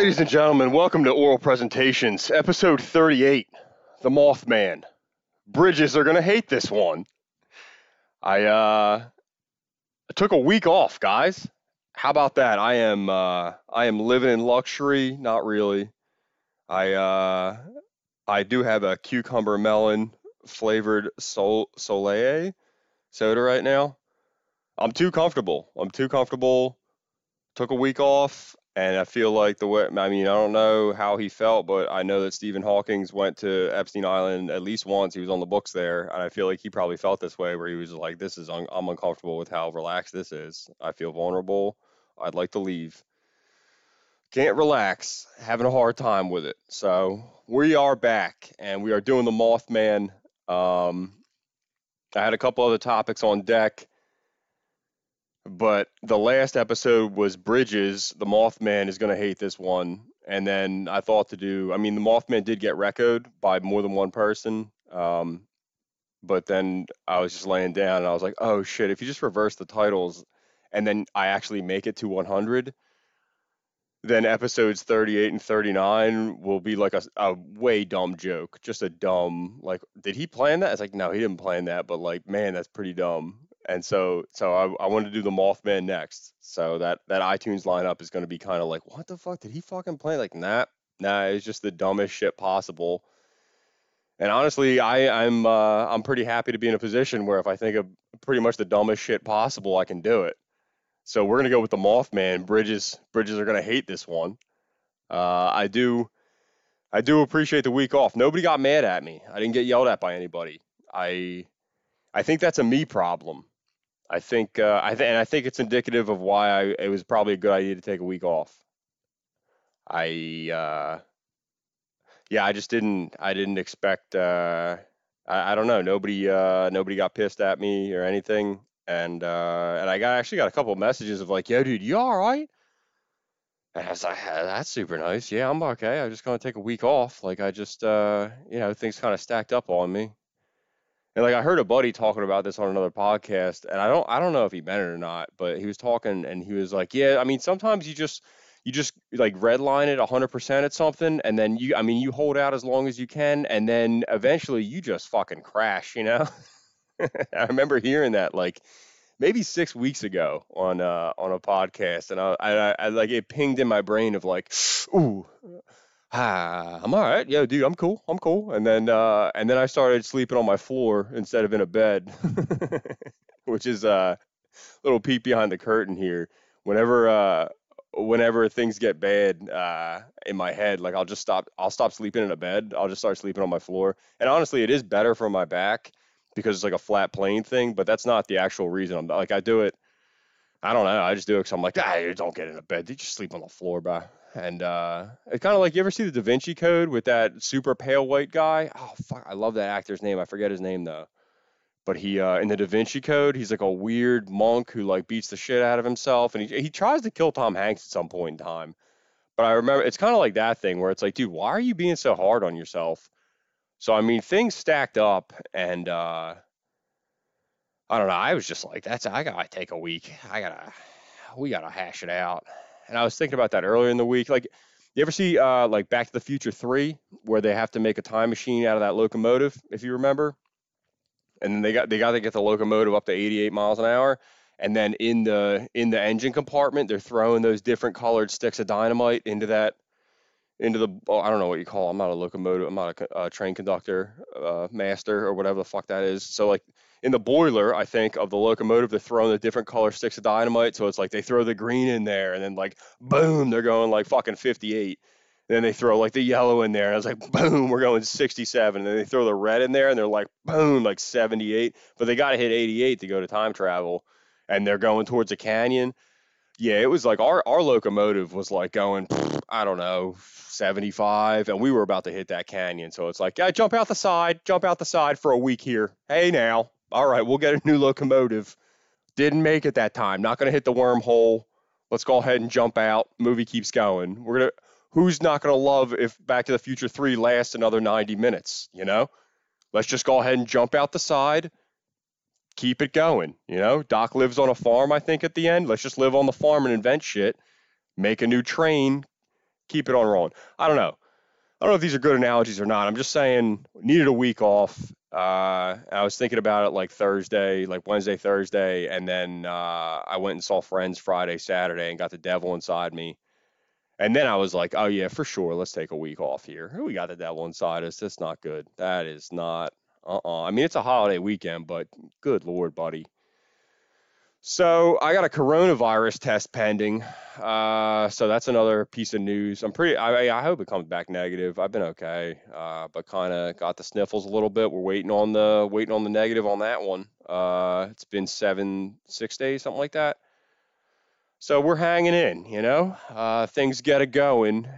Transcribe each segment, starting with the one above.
Ladies and gentlemen, welcome to Oral Presentations, episode 38, The Mothman. Bridges are going to hate this one. I took a week off, guys. How about that? I am living in luxury, not really. I do have a cucumber melon flavored Soleil soda right now. I'm too comfortable. Took a week off, and I feel like I don't know how he felt, but I know that Stephen Hawking went to Epstein Island at least once. He was on the books there, and I feel like he probably felt this way, where he was like, I'm uncomfortable with how relaxed this is. I feel vulnerable. I'd like to leave. Can't relax. Having a hard time with it. So we are back, and we are doing the Mothman. I had a couple other topics on deck. But the last episode was Bridges. The Mothman is going to hate this one. And then I thought the Mothman did get reccoed by more than one person. But then I was just laying down and I was like, oh shit, if you just reverse the titles and then I actually make it to 100, then episodes 38 and 39 will be like a way dumb joke. Just a dumb, like, did he plan that? It's like, no, he didn't plan that, but like, man, that's pretty dumb. And so I wanted to do the Mothman next. So that iTunes lineup is going to be kind of like, what the fuck? Did he fucking play? Like, nah, it's just the dumbest shit possible. And honestly, I'm pretty happy to be in a position where if I think of pretty much the dumbest shit possible, I can do it. So we're gonna go with the Mothman. Bridges are gonna hate this one. I do appreciate the week off. Nobody got mad at me. I didn't get yelled at by anybody. I think that's a me problem. I think it's indicative of why it was probably a good idea to take a week off. I just didn't expect. I don't know. Nobody got pissed at me or anything, and I actually got a couple of messages of like, "Yo, dude, you all right?" And I was like, "That's super nice. Yeah, I'm okay. I'm just gonna take a week off. Like I just things kind of stacked up on me." And like I heard a buddy talking about this on another podcast, and I don't know if he meant it or not, but he was talking and he was like, "Yeah, I mean, sometimes you just like redline it 100% at something, and then you hold out as long as you can, and then eventually you just fucking crash, you know?" I remember hearing that like maybe 6 weeks ago on a podcast, and I like it pinged in my brain of like, "Ooh, I'm all right. Yo, dude, I'm cool. And then I started sleeping on my floor instead of in a bed, which is a little peek behind the curtain here. Whenever things get bad in my head, like I'll stop sleeping in a bed. I'll just start sleeping on my floor. And honestly, it is better for my back because it's like a flat plane thing, but that's not the actual reason. I'm like, I do it. I don't know. I just do it because I'm like, don't get in a bed. You just sleep on the floor, bro. And it's kind of like, you ever see the Da Vinci Code with that super pale white guy? Oh fuck, I love that actor's name. I forget his name though. But he in the Da Vinci Code, he's like a weird monk who like beats the shit out of himself, and he tries to kill Tom Hanks at some point in time. But I remember it's kind of like that thing where it's like, dude, why are you being so hard on yourself? So I mean, things stacked up, and I don't know. I was just like, I gotta take a week. We gotta hash it out. And I was thinking about that earlier in the week. Like, you ever see like Back to the Future 3, where they have to make a time machine out of that locomotive, if you remember? And then they got to get the locomotive up to 88 miles an hour. And then in the engine compartment, they're throwing those different colored sticks of dynamite into the I don't know what you call it. I'm not a locomotive. I'm not a train conductor, master or whatever the fuck that is. So like in the boiler, I think of the locomotive, they're throwing the different color sticks of dynamite. So it's like they throw the green in there, and then like boom, they're going like fucking 58. Then they throw like the yellow in there, and I was like, boom, we're going 67. And then they throw the red in there, and they're like, boom, like 78. But they got to hit 88 to go to time travel, and they're going towards a canyon. Yeah, it was like our locomotive was like going, I don't know, 75, and we were about to hit that canyon. So it's like, yeah, jump out the side for a week here. Hey now, all right, we'll get a new locomotive. Didn't make it that time. Not gonna hit the wormhole. Let's go ahead and jump out. Movie keeps going. Who's not gonna love if Back to the Future 3 lasts another 90 minutes? You know, let's just go ahead and jump out the side. Keep it going. You know, Doc lives on a farm, I think, at the end. Let's just live on the farm and invent shit. Make a new train. keep it on rolling. I don't know. I don't know if these are good analogies or not. I'm just saying, needed a week off. I was thinking about it like Thursday, like Wednesday, Thursday, and then I went and saw friends Friday, Saturday, and got the devil inside me. And then I was like, oh yeah, for sure, let's take a week off here. We got the devil inside us. That's not good. That is not. I mean, it's a holiday weekend, but good lord, buddy. So I got a coronavirus test pending. So that's another piece of news. I hope it comes back negative. I've been okay, but kind of got the sniffles a little bit. We're waiting on the negative on that one. It's been 6 days, something like that. So we're hanging in, you know. Things get it going,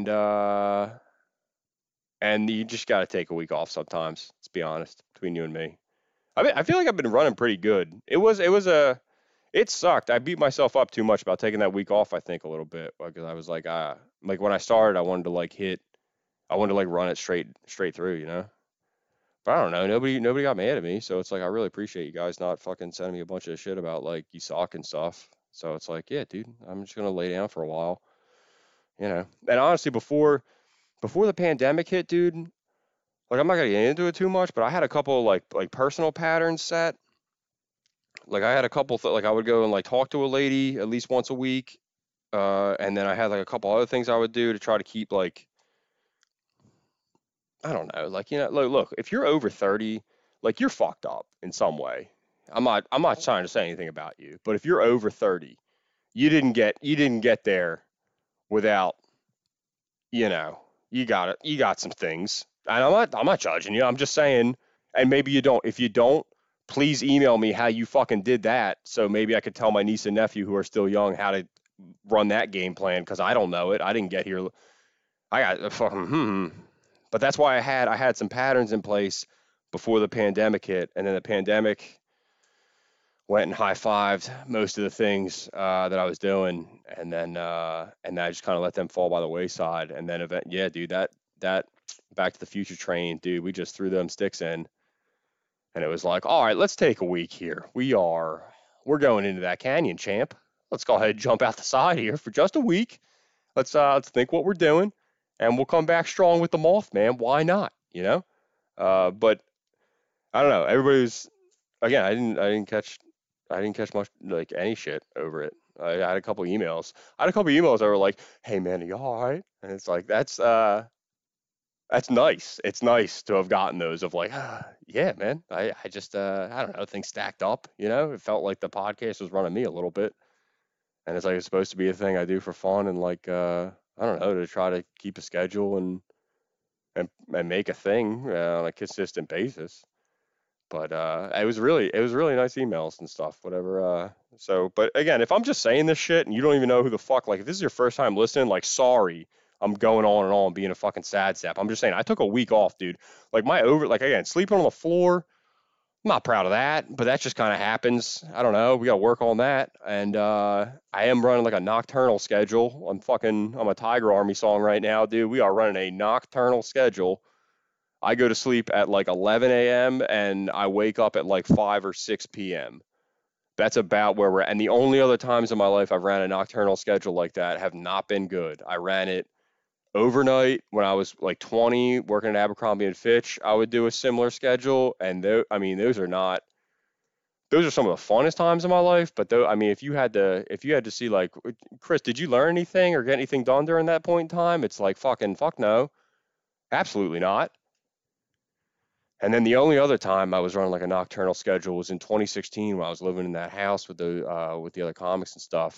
and you just got to take a week off sometimes. Let's be honest, between you and me. I feel like I've been running pretty good. It sucked. I beat myself up too much about taking that week off, I think, a little bit, because I was like when I started, I wanted to like run it straight through, you know. But I don't know. Nobody got mad at me, so it's like I really appreciate you guys not fucking sending me a bunch of shit about like you suck and stuff. So it's like, yeah, dude, I'm just gonna lay down for a while, you know. And honestly, before the pandemic hit, dude, like I'm not gonna get into it too much, but I had a couple of, like personal patterns set. Like I had a couple like I would go and like talk to a lady at least once a week, and then I had like a couple other things I would do to try to keep like I don't know, like look, if you're over 30, like you're fucked up in some way. I'm not trying to say anything about you, but if you're over 30, you didn't get there without, you know, you got some things. And I'm not judging you. I'm just saying, and maybe you don't. If you don't, please email me how you fucking did that, so maybe I could tell my niece and nephew who are still young how to run that game plan, because I don't know it. I didn't get here. I got a fucking But that's why I had some patterns in place before the pandemic hit, and then the pandemic went and high fived most of the things that I was doing, and I just kind of let them fall by the wayside. And then yeah, dude, that Back to the Future train, dude, we just threw them sticks in, and it was like, all right, let's take a week here. We're going into that canyon, champ. Let's go ahead and jump out the side here for just a week. Let's think what we're doing, and we'll come back strong with the Mothman. Why not? You know. But I don't know. Everybody's again. I didn't catch much like any shit over it. I had a couple emails. I had a couple emails that were like, "Hey man, are you all right?" And it's like that's nice. It's nice to have gotten those of like, yeah, man. I just I don't know, things stacked up. You know, it felt like the podcast was running me a little bit, and it's like it's supposed to be a thing I do for fun and like I don't know, to try to keep a schedule and make a thing on a consistent basis. But it was really nice emails and stuff, whatever. But again, if I'm just saying this shit and you don't even know who the fuck, like if this is your first time listening, like sorry, I'm going on and on being a fucking sad sap. I'm just saying I took a week off, dude. Like again, sleeping on the floor. I'm not proud of that, but that just kind of happens. I don't know. We got to work on that, and I am running like a nocturnal schedule. I'm a Tiger Army song right now, dude. We are running a nocturnal schedule. I go to sleep at like 11 a.m. and I wake up at like 5 or 6 p.m. That's about where we're at. And the only other times in my life I've ran a nocturnal schedule like that have not been good. I ran it overnight when I was like 20, working at Abercrombie and Fitch. I would do a similar schedule, and I mean, those are some of the funnest times of my life. But though, I mean, if you had to see like, Chris, did you learn anything or get anything done during that point in time? It's like fucking fuck no, absolutely not. And then the only other time I was running like a nocturnal schedule was in 2016 when I was living in that house with the other comics and stuff.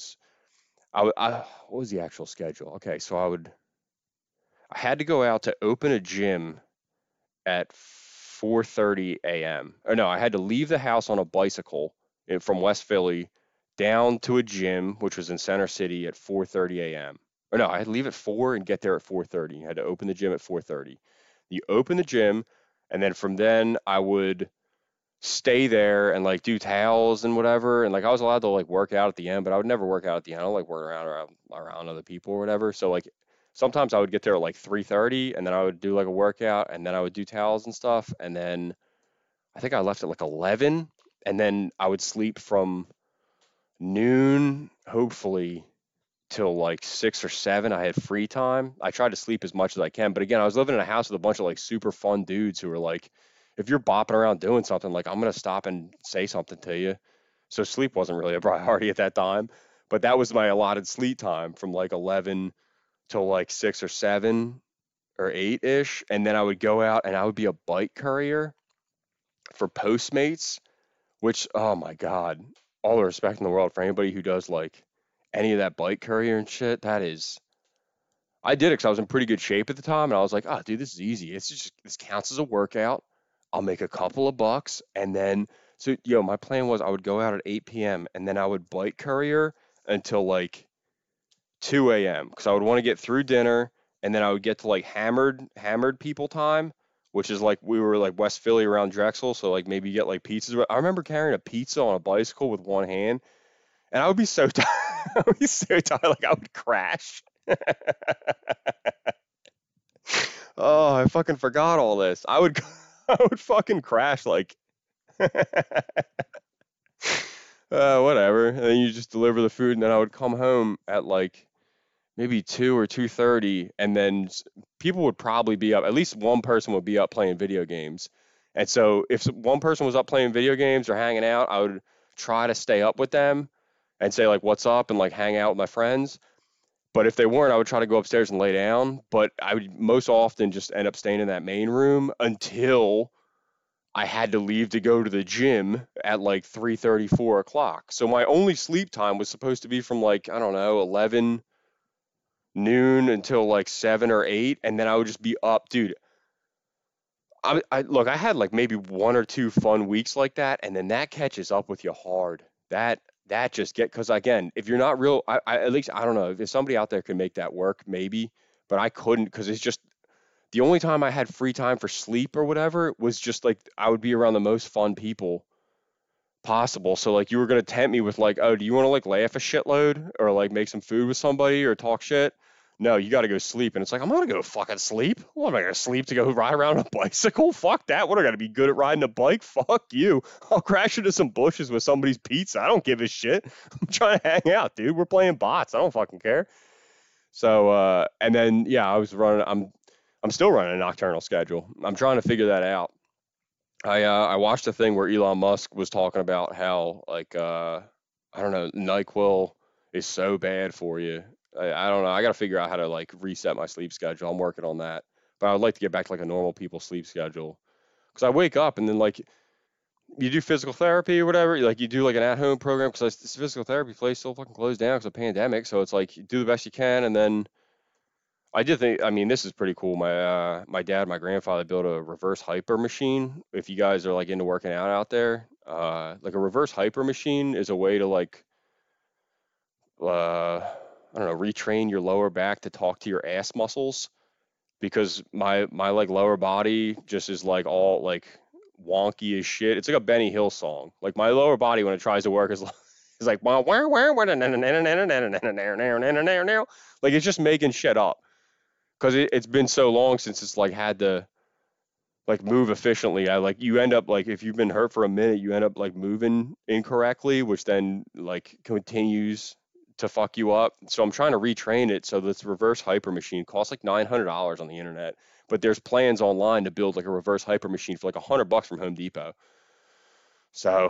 What was the actual schedule? Okay, so I had to go out to open a gym at 4:30 a.m. Or no, I had to leave the house on a bicycle from West Philly down to a gym which was in Center City at 4:30 a.m. Or no, I had to leave at 4 and get there at 4:30. I had to open the gym at 4:30. You open the gym, and then from then I would stay there and like do towels and whatever. And like I was allowed to like work out at the end, but I would never work out at the end. I don't like working around other people or whatever. So like sometimes I would get there at like 3:30 and then I would do like a workout and then I would do towels and stuff. And then I think I left at like 11 and then I would sleep from noon, hopefully, till like 6 or 7. I had free time. I tried to sleep as much as I can, but again, I was living in a house with a bunch of like super fun dudes who were like, if you're bopping around doing something, like I'm gonna stop and say something to you. So sleep wasn't really a priority at that time, but that was my allotted sleep time from like 11 till like 6 or 7 or 8 ish, and then I would go out and I would be a bike courier for Postmates, which oh my god, all the respect in the world for anybody who does like any of that bike courier and shit. That is, I did it because I was in pretty good shape at the time, and I was like, oh dude, this is easy. It's just this counts as a workout. I'll make a couple of bucks, and then so my plan was I would go out at 8 p.m. and then I would bike courier until like 2 a.m. because I would want to get through dinner, and then I would get to like hammered people time, which is like we were like West Philly around Drexel, so like maybe get like pizzas. I remember carrying a pizza on a bicycle with one hand, and I would be so tired. I would be so tired, like I would crash. Oh, I fucking forgot all this. I would I would fucking crash like whatever. And then you just deliver the food, and then I would come home at like maybe 2 or 2:30, and then people would probably be up. At least one person would be up playing video games. And so if one person was up playing video games or hanging out, I would try to stay up with them and say like, "What's up?" and like hang out with my friends. But if they weren't, I would try to go upstairs and lay down. But I would most often just end up staying in that main room until I had to leave to go to the gym at like 3:30, 4 o'clock. So my only sleep time was supposed to be from like, I don't know, 11 noon until like 7 or 8, and then I would just be up, dude. I look, I had like maybe 1 or 2 fun weeks like that, and then that catches up with you hard. That just get because again, if you're not real, at least I don't know if somebody out there could make that work, maybe, but I couldn't because it's just the only time I had free time for sleep or whatever was just like I would be around the most fun people possible. So like you were gonna tempt me with like, oh, do you want to like laugh a shitload or like make some food with somebody or talk shit? No, you got to go sleep. And it's like, I'm not gonna go fucking sleep. What am I gonna sleep to go ride around on a bicycle? Fuck that. What, I gotta be good at riding a bike? Fuck you. I'll crash into some bushes with somebody's pizza. I don't give a shit. I'm trying to hang out, dude. We're playing bots. I don't fucking care. So and then yeah, I'm still running a nocturnal schedule. I'm trying to figure that out. I watched a thing where Elon Musk was talking about how like I don't know, NyQuil is so bad for you. I don't know. I got to figure out how to like reset my sleep schedule. I'm working on that, but I would like to get back to like a normal people sleep schedule because I wake up and then like you do physical therapy or whatever. Like you do like an at-home program because this physical therapy place still fucking closed down because of the pandemic. So it's like you do the best you can, and then I did think, I mean, this is pretty cool. My dad, my grandfather built a reverse hyper machine. If you guys are like into working out there, like a reverse hyper machine is a way to like, I don't know, retrain your lower back to talk to your ass muscles because my like lower body just is like all like wonky as shit. It's like a Benny Hill song. Like my lower body when it tries to work is like like it's just making shit up because it's been so long since it's like had to like move efficiently. I like you end up like if you've been hurt for a minute, you end up like moving incorrectly, which then like continues to fuck you up. So I'm trying to retrain it. So this reverse hyper machine costs like $900 on the internet, but there's plans online to build like a reverse hyper machine for like $100 from Home Depot. So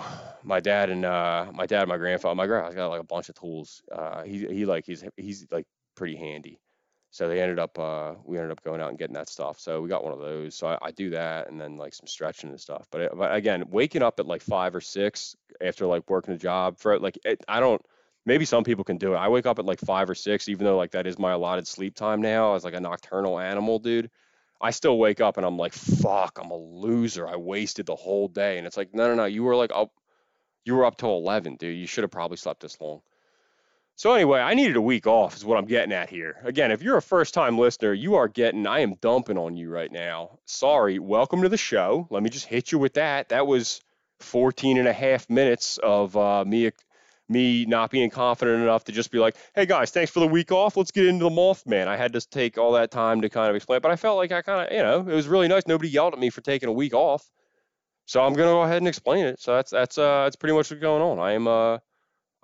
my grandfather, my grandfather's got like a bunch of tools. He's like pretty handy. So we ended up going out and getting that stuff. So we got one of those. So I do that and then like some stretching and stuff. But again, waking up at like 5 or 6 after like working a job for like I don't. Maybe some people can do it. I wake up at like 5 or 6, even though like that is my allotted sleep time now as like a nocturnal animal, dude. I still wake up and I'm like, fuck, I'm a loser. I wasted the whole day. And it's like, no, no, no. You were up till 11, dude. You should have probably slept this long. So anyway, I needed a week off is what I'm getting at here. Again, if you're a first-time listener, I am dumping on you right now. Sorry, welcome to the show. Let me just hit you with that. That was 14 and a half minutes of me not being confident enough to just be like, hey guys, thanks for the week off. Let's get into the Mothman. I had to take all that time to kind of explain, but I felt like I kind of, it was really nice. Nobody yelled at me for taking a week off. So I'm going to go ahead and explain it. So that's pretty much what's going on.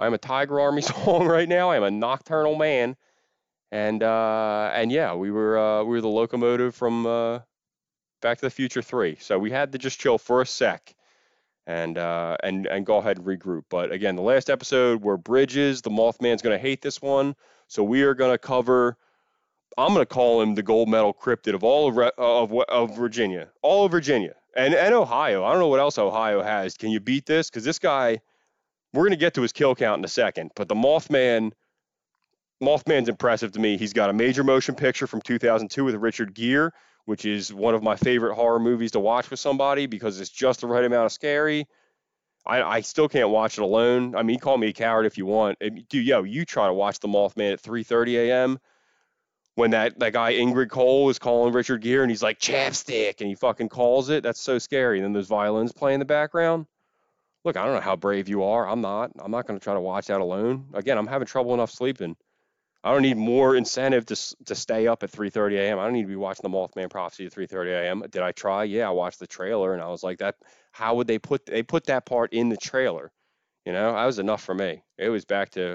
I'm a Tiger Army song right now. I am a nocturnal man. And yeah, we were the locomotive from Back to the Future 3. So we had to just chill for a sec and go ahead and regroup. But again, the last episode were bridges. The Mothman's going to hate this one. So we are going to cover. I'm going to call him the gold medal cryptid of all of Virginia, all of Virginia, and Ohio. I don't know what else Ohio has. Can you beat this? Because this guy, we're going to get to his kill count in a second. But the Mothman's impressive to me. He's got a major motion picture from 2002 with Richard Gere, which is one of my favorite horror movies to watch with somebody because it's just the right amount of scary. I still can't watch it alone. I mean, call me a coward if you want. Dude, you try to watch the Mothman at 3:30 a.m. when that guy Ingrid Cole is calling Richard Gere and he's like chapstick and he fucking calls it. That's so scary. And then those violins play in the background. Look, I don't know how brave you are. I'm not. I'm not going to try to watch that alone. Again, I'm having trouble enough sleeping. I don't need more incentive to stay up at 3:30 a.m. I don't need to be watching the Mothman Prophecy at 3:30 a.m. Did I try? Yeah, I watched the trailer and I was like, that. How would they put that part in the trailer? That was enough for me. It was back to.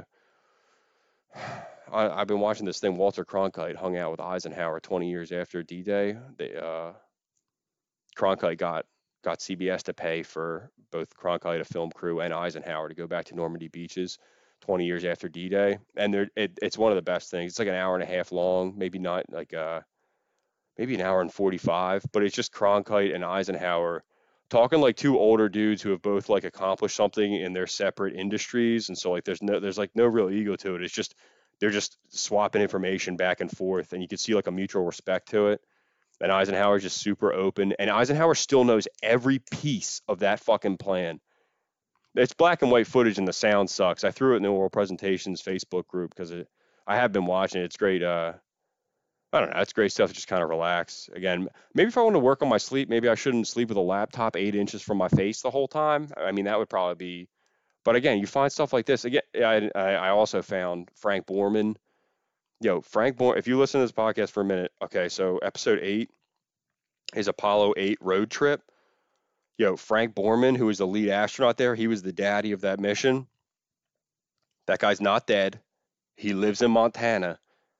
I've been watching this thing. Walter Cronkite hung out with Eisenhower 20 years after D-Day. Cronkite got CBS to pay for both Cronkite, a film crew, and Eisenhower to go back to Normandy beaches 20 years after D-Day, and it's one of the best things. It's like an hour and a half long, maybe not like maybe an hour and 45, but it's just Cronkite and Eisenhower talking like two older dudes who have both like accomplished something in their separate industries, and so like there's like no real ego to it. It's just they're just swapping information back and forth, and you can see like a mutual respect to it. And Eisenhower's just super open, and Eisenhower still knows every piece of that fucking plan. It's black and white footage and the sound sucks. I threw it in the Oral Presentations Facebook group because I have been watching it. It's great. I don't know. It's great stuff to just kind of relax. Again, maybe if I want to work on my sleep, maybe I shouldn't sleep with a laptop 8 inches from my face the whole time. I mean, that would probably be. But again, you find stuff like this. Again, I also found Frank Borman. Frank Borman. If you listen to this podcast for a minute, okay. So episode 8 is Apollo 8 road trip. Frank Borman, who was the lead astronaut there, he was the daddy of that mission. That guy's not dead. He lives in Montana.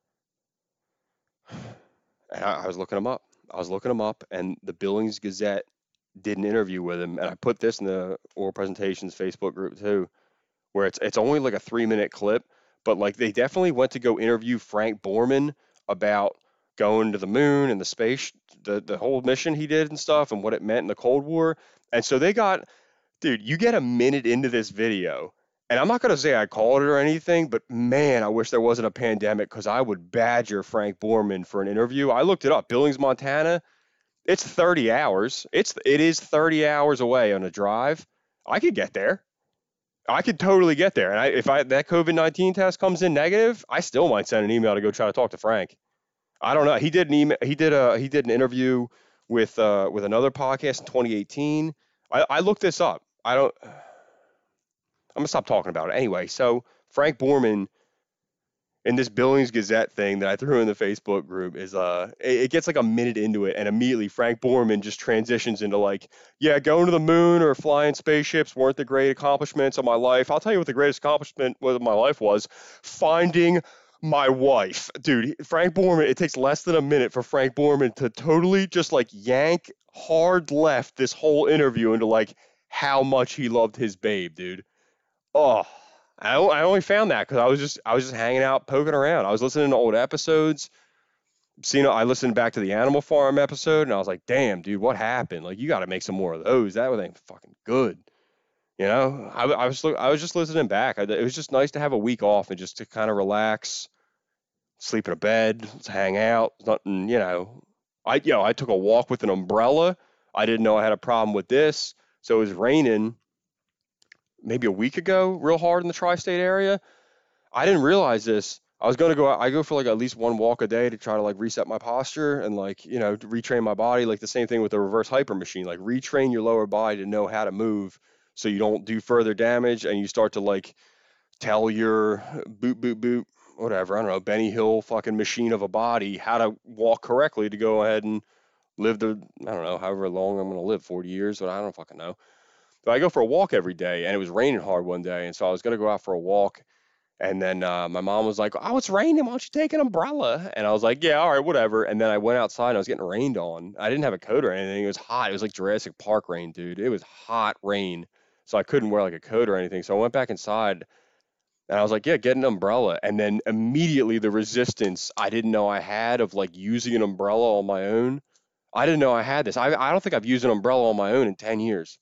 And I was looking him up. And the Billings Gazette did an interview with him. And I put this in the Oral Presentations Facebook group too, where it's only like a 3-minute clip, but like they definitely went to go interview Frank Borman about going to the moon and the space, the whole mission he did and stuff and what it meant in the Cold War. And so dude, you get a minute into this video, and I'm not going to say I called it or anything, but man, I wish there wasn't a pandemic because I would badger Frank Borman for an interview. I looked it up. Billings, Montana, it's 30 hours. It is 30 hours away on a drive. I could get there. I could totally get there. And if that COVID-19 test comes in negative, I still might send an email to go try to talk to Frank. I don't know. He did an email. He did an interview with another podcast in 2018. I looked this up. I'm gonna stop talking about it anyway. So Frank Borman in this Billings Gazette thing that I threw in the Facebook group is it gets like a minute into it, and immediately Frank Borman just transitions into like, yeah, going to the moon or flying spaceships weren't the great accomplishments of my life. I'll tell you what the greatest accomplishment of my life was: finding my wife. Dude, Frank Borman, it takes less than a minute for Frank Borman to totally just like yank hard left this whole interview into like how much he loved his babe, dude. Oh, I only found that because I was just hanging out, poking around. I was listening to old episodes. I listened back to the Animal Farm episode, and I was like, damn, dude, what happened? Like, you got to make some more of those. That was fucking good. I was just listening back. It was just nice to have a week off and just to kind of relax, sleep in a bed, let's hang out. Nothing, I took a walk with an umbrella. I didn't know I had a problem with this. So it was raining maybe a week ago, real hard in the tri-state area. I didn't realize this. I was going to go out. I go for like at least one walk a day to try to like reset my posture and like, to retrain my body. Like the same thing with the reverse hyper machine, like retrain your lower body to know how to move so you don't do further damage and you start to like tell your boot, whatever, I don't know, Benny Hill fucking machine of a body how to walk correctly to go ahead and live I don't know, however long I'm going to live, 40 years, but I don't fucking know. But I go for a walk every day, and it was raining hard one day, and so I was gonna go out for a walk, and then my mom was like, "Oh, it's raining. Why don't you take an umbrella?" And I was like, "Yeah, all right, whatever." And then I went outside and I was getting rained on. I didn't have a coat or anything. It was hot. It was like Jurassic Park rain, dude. It was hot rain. So I couldn't wear like a coat or anything. So I went back inside and I was like, "Yeah, get an umbrella." And then immediately the resistance I didn't know I had of like using an umbrella on my own. I didn't know I had this. I don't think I've used an umbrella on my own in 10 years.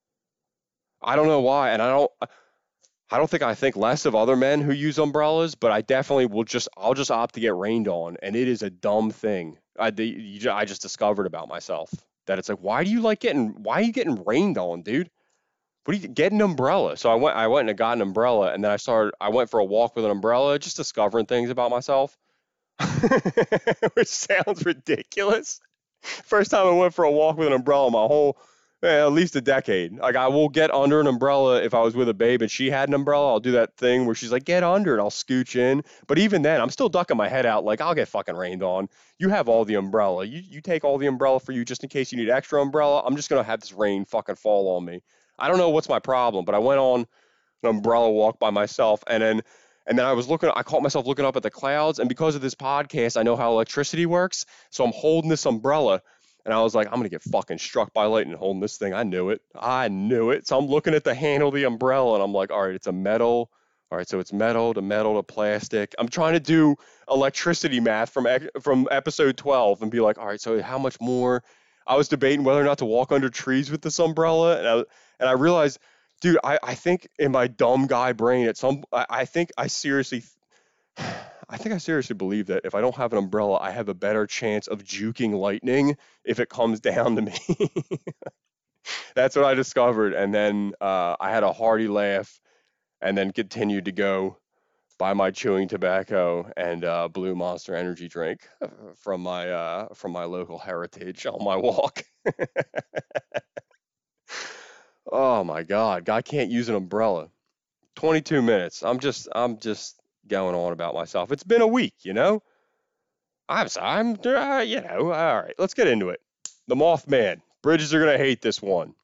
I don't know why. And I don't think I think less of other men who use umbrellas, but I definitely I'll just opt to get rained on, and it is a dumb thing. I just discovered about myself that it's like, why are you getting rained on, dude? What do you get an umbrella? So I went and I got an umbrella, and then I went for a walk with an umbrella, just discovering things about myself, which sounds ridiculous. First time I went for a walk with an umbrella my whole, at least a decade. Like I will get under an umbrella if I was with a babe and she had an umbrella. I'll do that thing where she's like, get under, and I'll scooch in. But even then, I'm still ducking my head out. Like I'll get fucking rained on. You have all the umbrella. You take all the umbrella for you just in case you need extra umbrella. I'm just gonna have this rain fucking fall on me. I don't know what's my problem, but I went on an umbrella walk by myself, and then I caught myself looking up at the clouds, and because of this podcast, I know how electricity works, so I'm holding this umbrella, and I was like, I'm gonna get fucking struck by lightning holding this thing. I knew it. So I'm looking at the handle of the umbrella, and I'm like, all right, it's a metal. All right, so it's metal to plastic. I'm trying to do electricity math from episode 12 and be like, all right, so how much more? I was debating whether or not to walk under trees with this umbrella, and I realized, dude, I think in my dumb guy brain I think I seriously I think I seriously believe that if I don't have an umbrella, I have a better chance of juking lightning if it comes down to me. That's what I discovered, and then I had a hearty laugh, and then continued to go buy my chewing tobacco and Blue Monster energy drink from my local Heritage on my walk. Oh my God, guy can't use an umbrella. 22 minutes. I'm just going on about myself. It's been a week, you know. All right. Let's get into it. The Mothman. Bridges are gonna hate this one.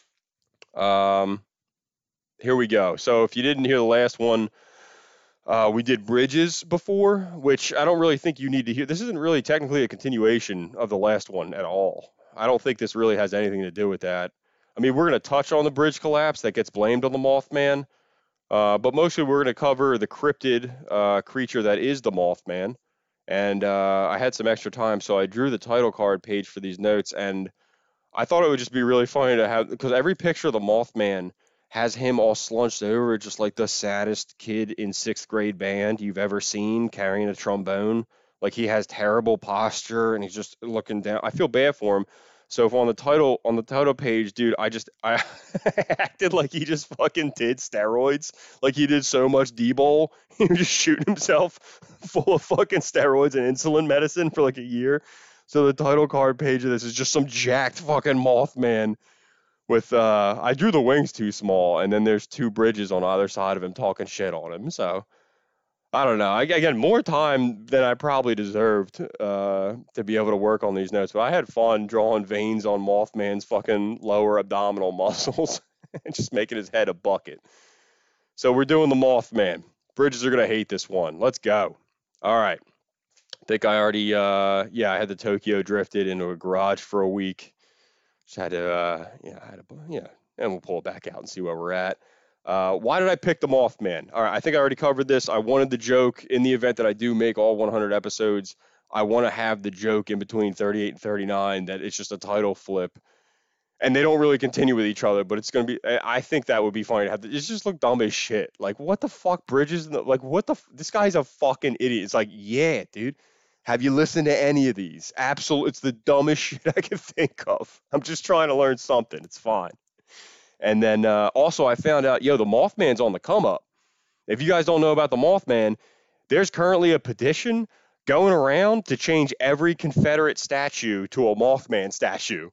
Um, Here we go. So if you didn't hear the last one, we did Bridges before, which I don't really think you need to hear. This isn't really technically a continuation of the last one at all. I don't think this really has anything to do with that. I mean, we're gonna touch on the bridge collapse that gets blamed on the Mothman. But mostly we're going to cover the cryptid creature that is the Mothman. And I had some extra time, so I drew the title card page for these notes. And I thought it would just be really funny to have, because every picture of the Mothman has him all slunched over, just like the saddest kid in sixth grade band you've ever seen carrying a trombone. Like he has terrible posture and he's just looking down. I feel bad for him. So if on the title page, dude, I acted like he just fucking did steroids, like he did so much D-bol. He was just shooting himself full of fucking steroids and insulin medicine for like a year. So the title card page of this is just some jacked fucking Mothman with I drew the wings too small, and then there's two bridges on either side of him talking shit on him. So I don't know. Again, more time than I probably deserved to be able to work on these notes, but I had fun drawing veins on Mothman's fucking lower abdominal muscles and just making his head a bucket. So we're doing the Mothman. Bridges are gonna hate this one. Let's go. All right. I think I already I had the Tokyo drifted into a garage for a week. Just had to and we'll pull it back out and see where we're at. Why did I pick the Mothman? All right, I think I already covered this. I wanted the joke in the event that I do make all 100 episodes. I want to have the joke in between 38 and 39 that it's just a title flip, and they don't really continue with each other. But it's gonna be. I think that would be funny to have. It just look dumb as shit. Like what the fuck, Bridges? Like what the? This guy's a fucking idiot. It's like, yeah, dude. Have you listened to any of these? Absolutely, it's the dumbest shit I can think of. I'm just trying to learn something. It's fine. And then also I found out, the Mothman's on the come up. If you guys don't know about the Mothman, there's currently a petition going around to change every Confederate statue to a Mothman statue.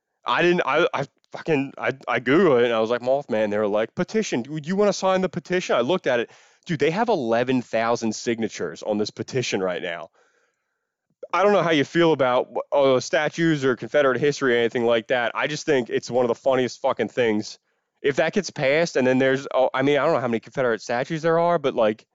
I Googled it and I was like, Mothman. They were like, petition. Do you want to sign the petition? I looked at it. Dude, they have 11,000 signatures on this petition right now. I don't know how you feel about statues or Confederate history or anything like that. I just think it's one of the funniest fucking things if that gets passed, and then there's, oh, I mean, I don't know how many Confederate statues there are, but like,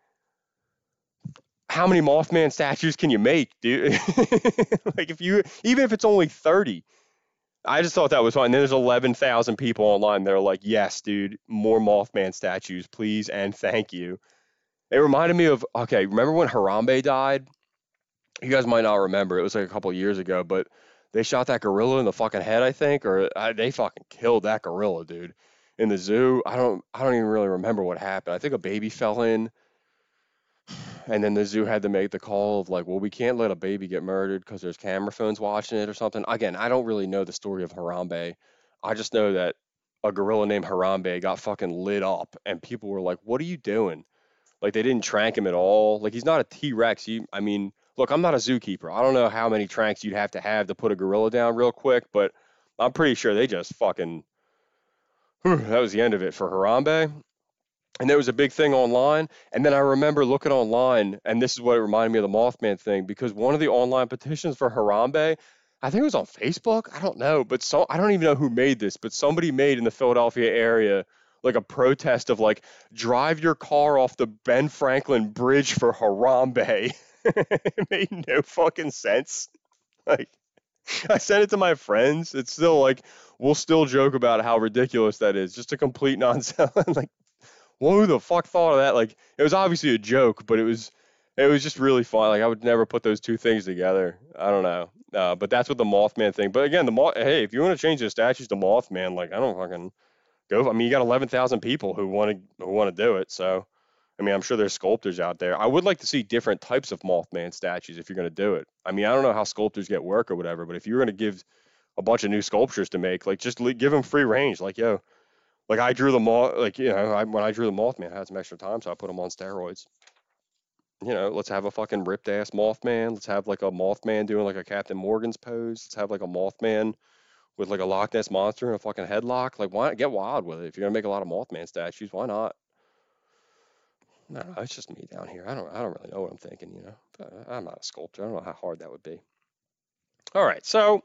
how many Mothman statues can you make, dude? Like, even if it's only 30, I just thought that was fun. And then there's 11,000 people online that are like, yes, dude, more Mothman statues, please and thank you. It reminded me of, okay, remember when Harambe died? You guys might not remember. It was like a couple of years ago, but they shot that gorilla in the fucking head, I think, or they fucking killed that gorilla, dude, in the zoo. I don't even really remember what happened. I think a baby fell in, and then the zoo had to make the call of like, well, we can't let a baby get murdered because there's camera phones watching it or something. Again, I don't really know the story of Harambe. I just know that a gorilla named Harambe got fucking lit up, and people were like, "What are you doing?" Like they didn't trank him at all. Like he's not a T-Rex. I mean, look, I'm not a zookeeper. I don't know how many tranks you'd have to put a gorilla down real quick, but I'm pretty sure they just fucking. That was the end of it for Harambe. And there was a big thing online. And then I remember looking online, and this is what it reminded me of the Mothman thing, because one of the online petitions for Harambe, I think it was on Facebook. I don't know, but I don't even know who made this, but somebody made in the Philadelphia area like a protest of like, drive your car off the Ben Franklin Bridge for Harambe. It made no fucking sense. Like, I sent it to my friends. It's still like, we'll still joke about how ridiculous that is. Just a complete nonsense. Like, well, who the fuck thought of that? Like, it was obviously a joke, but it was just really fun. Like, I would never put those two things together. I don't know. But that's what the Mothman thing. But again, hey, if you want to change the statues to Mothman, like, I don't fucking go. I mean, you got 11,000 people who want to do it. So, I mean, I'm sure there's sculptors out there. I would like to see different types of Mothman statues if you're going to do it. I mean, I don't know how sculptors get work or whatever, but if you're going to give a bunch of new sculptures to make, like, just give them free range. Like, yo, like I drew the like, when I drew the Mothman, I had some extra time, so I put him on steroids. Let's have a fucking ripped ass Mothman. Let's have like a Mothman doing like a Captain Morgan's pose. Let's have like a Mothman with like a Loch Ness monster and a fucking headlock. Like, why not get wild with it? If you're gonna make a lot of Mothman statues, why not? No, it's just me down here. I don't really know what I'm thinking. But I'm not a sculptor. I don't know how hard that would be. All right, so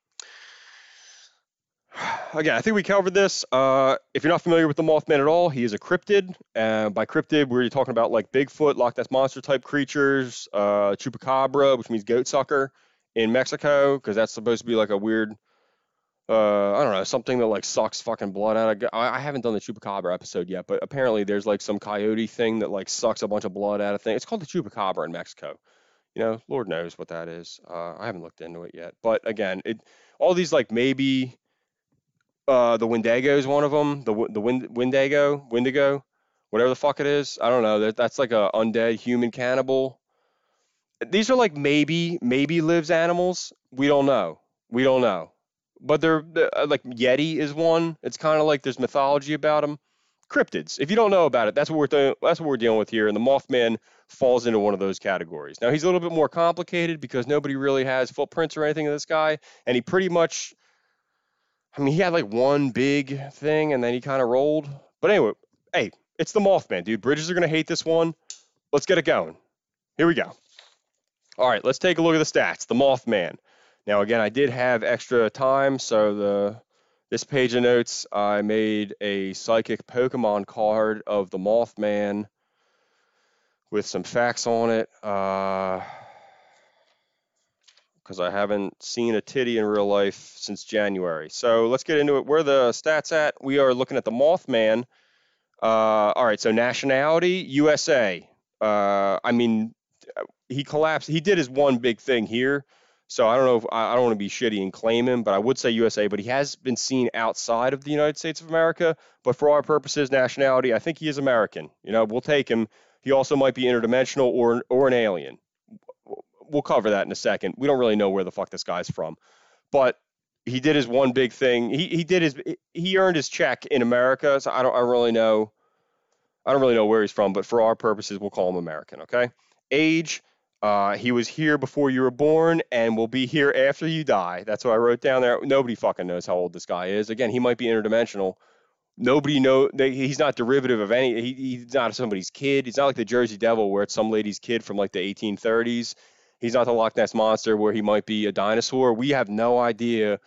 again, I think we covered this. If you're not familiar with the Mothman at all, he is a cryptid. By cryptid, we're talking about like Bigfoot, Loch Ness monster type creatures, chupacabra, which means goat sucker in Mexico, because that's supposed to be like a weird, I don't know, something that like sucks fucking blood out of. I haven't done the chupacabra episode yet, but apparently there's like some coyote thing that like sucks a bunch of blood out of things. It's called the chupacabra in Mexico. Lord knows what that is. I haven't looked into it yet, but again, all these like maybe. The Wendigo is one of them. The Wendigo, whatever the fuck it is. I don't know. That's like a undead human cannibal. These are like maybe lives animals. We don't know. We don't know. But they're like Yeti is one. It's kind of like there's mythology about them. Cryptids. If you don't know about it, that's what we're dealing with here. And the Mothman falls into one of those categories. Now he's a little bit more complicated because nobody really has footprints or anything of this guy, and he pretty much. I mean, he had like one big thing and then he kind of rolled. But anyway, hey, it's the Mothman, dude. Bridges are going to hate this one. Let's get it going. Here we go. All right, let's take a look at the stats. The Mothman. Now, again, I did have extra time, so this page of notes, I made a psychic Pokemon card of the Mothman with some facts on it. Because I haven't seen a titty in real life since January. So let's get into it. Where are the stats at? We are looking at the Mothman. All right, so nationality, USA. I mean, he collapsed. He did his one big thing here. So I don't know if I don't want to be shitty and claim him, but I would say USA. But he has been seen outside of the United States of America. But for our purposes, nationality, I think he is American. We'll take him. He also might be interdimensional or an alien. We'll cover that in a second. We don't really know where the fuck this guy's from, but he did his one big thing. He earned his check in America. So I don't really know where he's from, but for our purposes, we'll call him American. Okay. Age. He was here before you were born and will be here after you die. That's what I wrote down there. Nobody fucking knows how old this guy is. Again, he might be interdimensional. Nobody know. He's not derivative of any. He's not somebody's kid. He's not like the Jersey Devil where it's some lady's kid from like the 1830s. He's not the Loch Ness Monster where he might be a dinosaur. We have no idea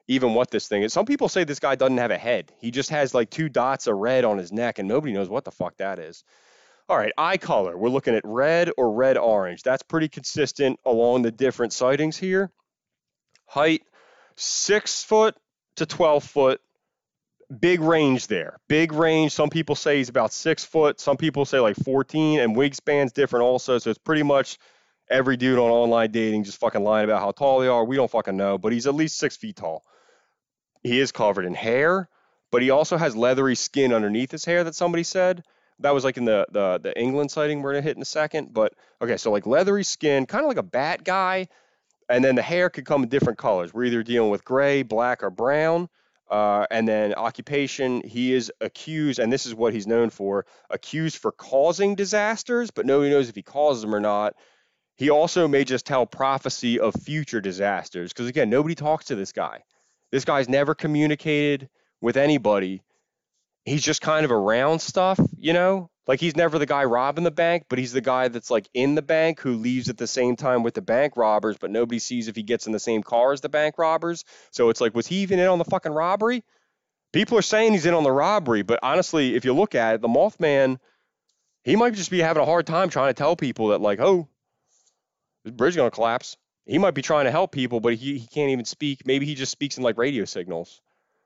even what this thing is. Some people say this guy doesn't have a head. He just has like two dots of red on his neck, and nobody knows what the fuck that is. All right, eye color. We're looking at red or red orange. That's pretty consistent along the different sightings here. Height, 6 foot to 12 foot. Big range there. Big range. Some people say he's about 6 foot. Some people say like 14, and wingspan's different also. So it's pretty much every dude on online dating just fucking lying about how tall they are. We don't fucking know, but he's at least 6 feet tall. He is covered in hair, but he also has leathery skin underneath his hair that somebody said. That was like in the England sighting we're gonna hit in a second. But okay, so like leathery skin, kind of like a bat guy, and then the hair could come in different colors. We're either dealing with gray, black, or brown. And then occupation, he is accused, and this is what he's known for, accused for causing disasters, but nobody knows if he causes them or not. He also may just tell prophecy of future disasters, because again, nobody talks to this guy. This guy's never communicated with anybody. He's just kind of around stuff, you know? Like he's never the guy robbing the bank, but he's the guy that's like in the bank who leaves at the same time with the bank robbers, but nobody sees if he gets in the same car as the bank robbers. So it's like, was he even in on the fucking robbery? People are saying he's in on the robbery, but honestly, if you look at it, the Mothman, he might just be having a hard time trying to tell people that like, oh, this bridge is going to collapse. He might be trying to help people, but he can't even speak. Maybe he just speaks in like radio signals.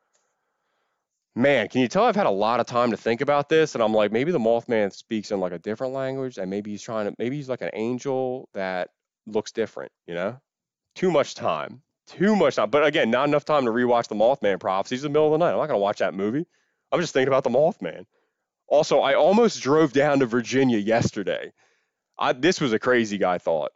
Man, can you tell I've had a lot of time to think about this? And I'm like, maybe the Mothman speaks in like a different language, and maybe he's like an angel that looks different, you know? Too much time. Too much time. But again, not enough time to rewatch the Mothman prophecies in the middle of the night. I'm not going to watch that movie. I'm just thinking about the Mothman. Also, I almost drove down to Virginia yesterday. This was a crazy guy thought.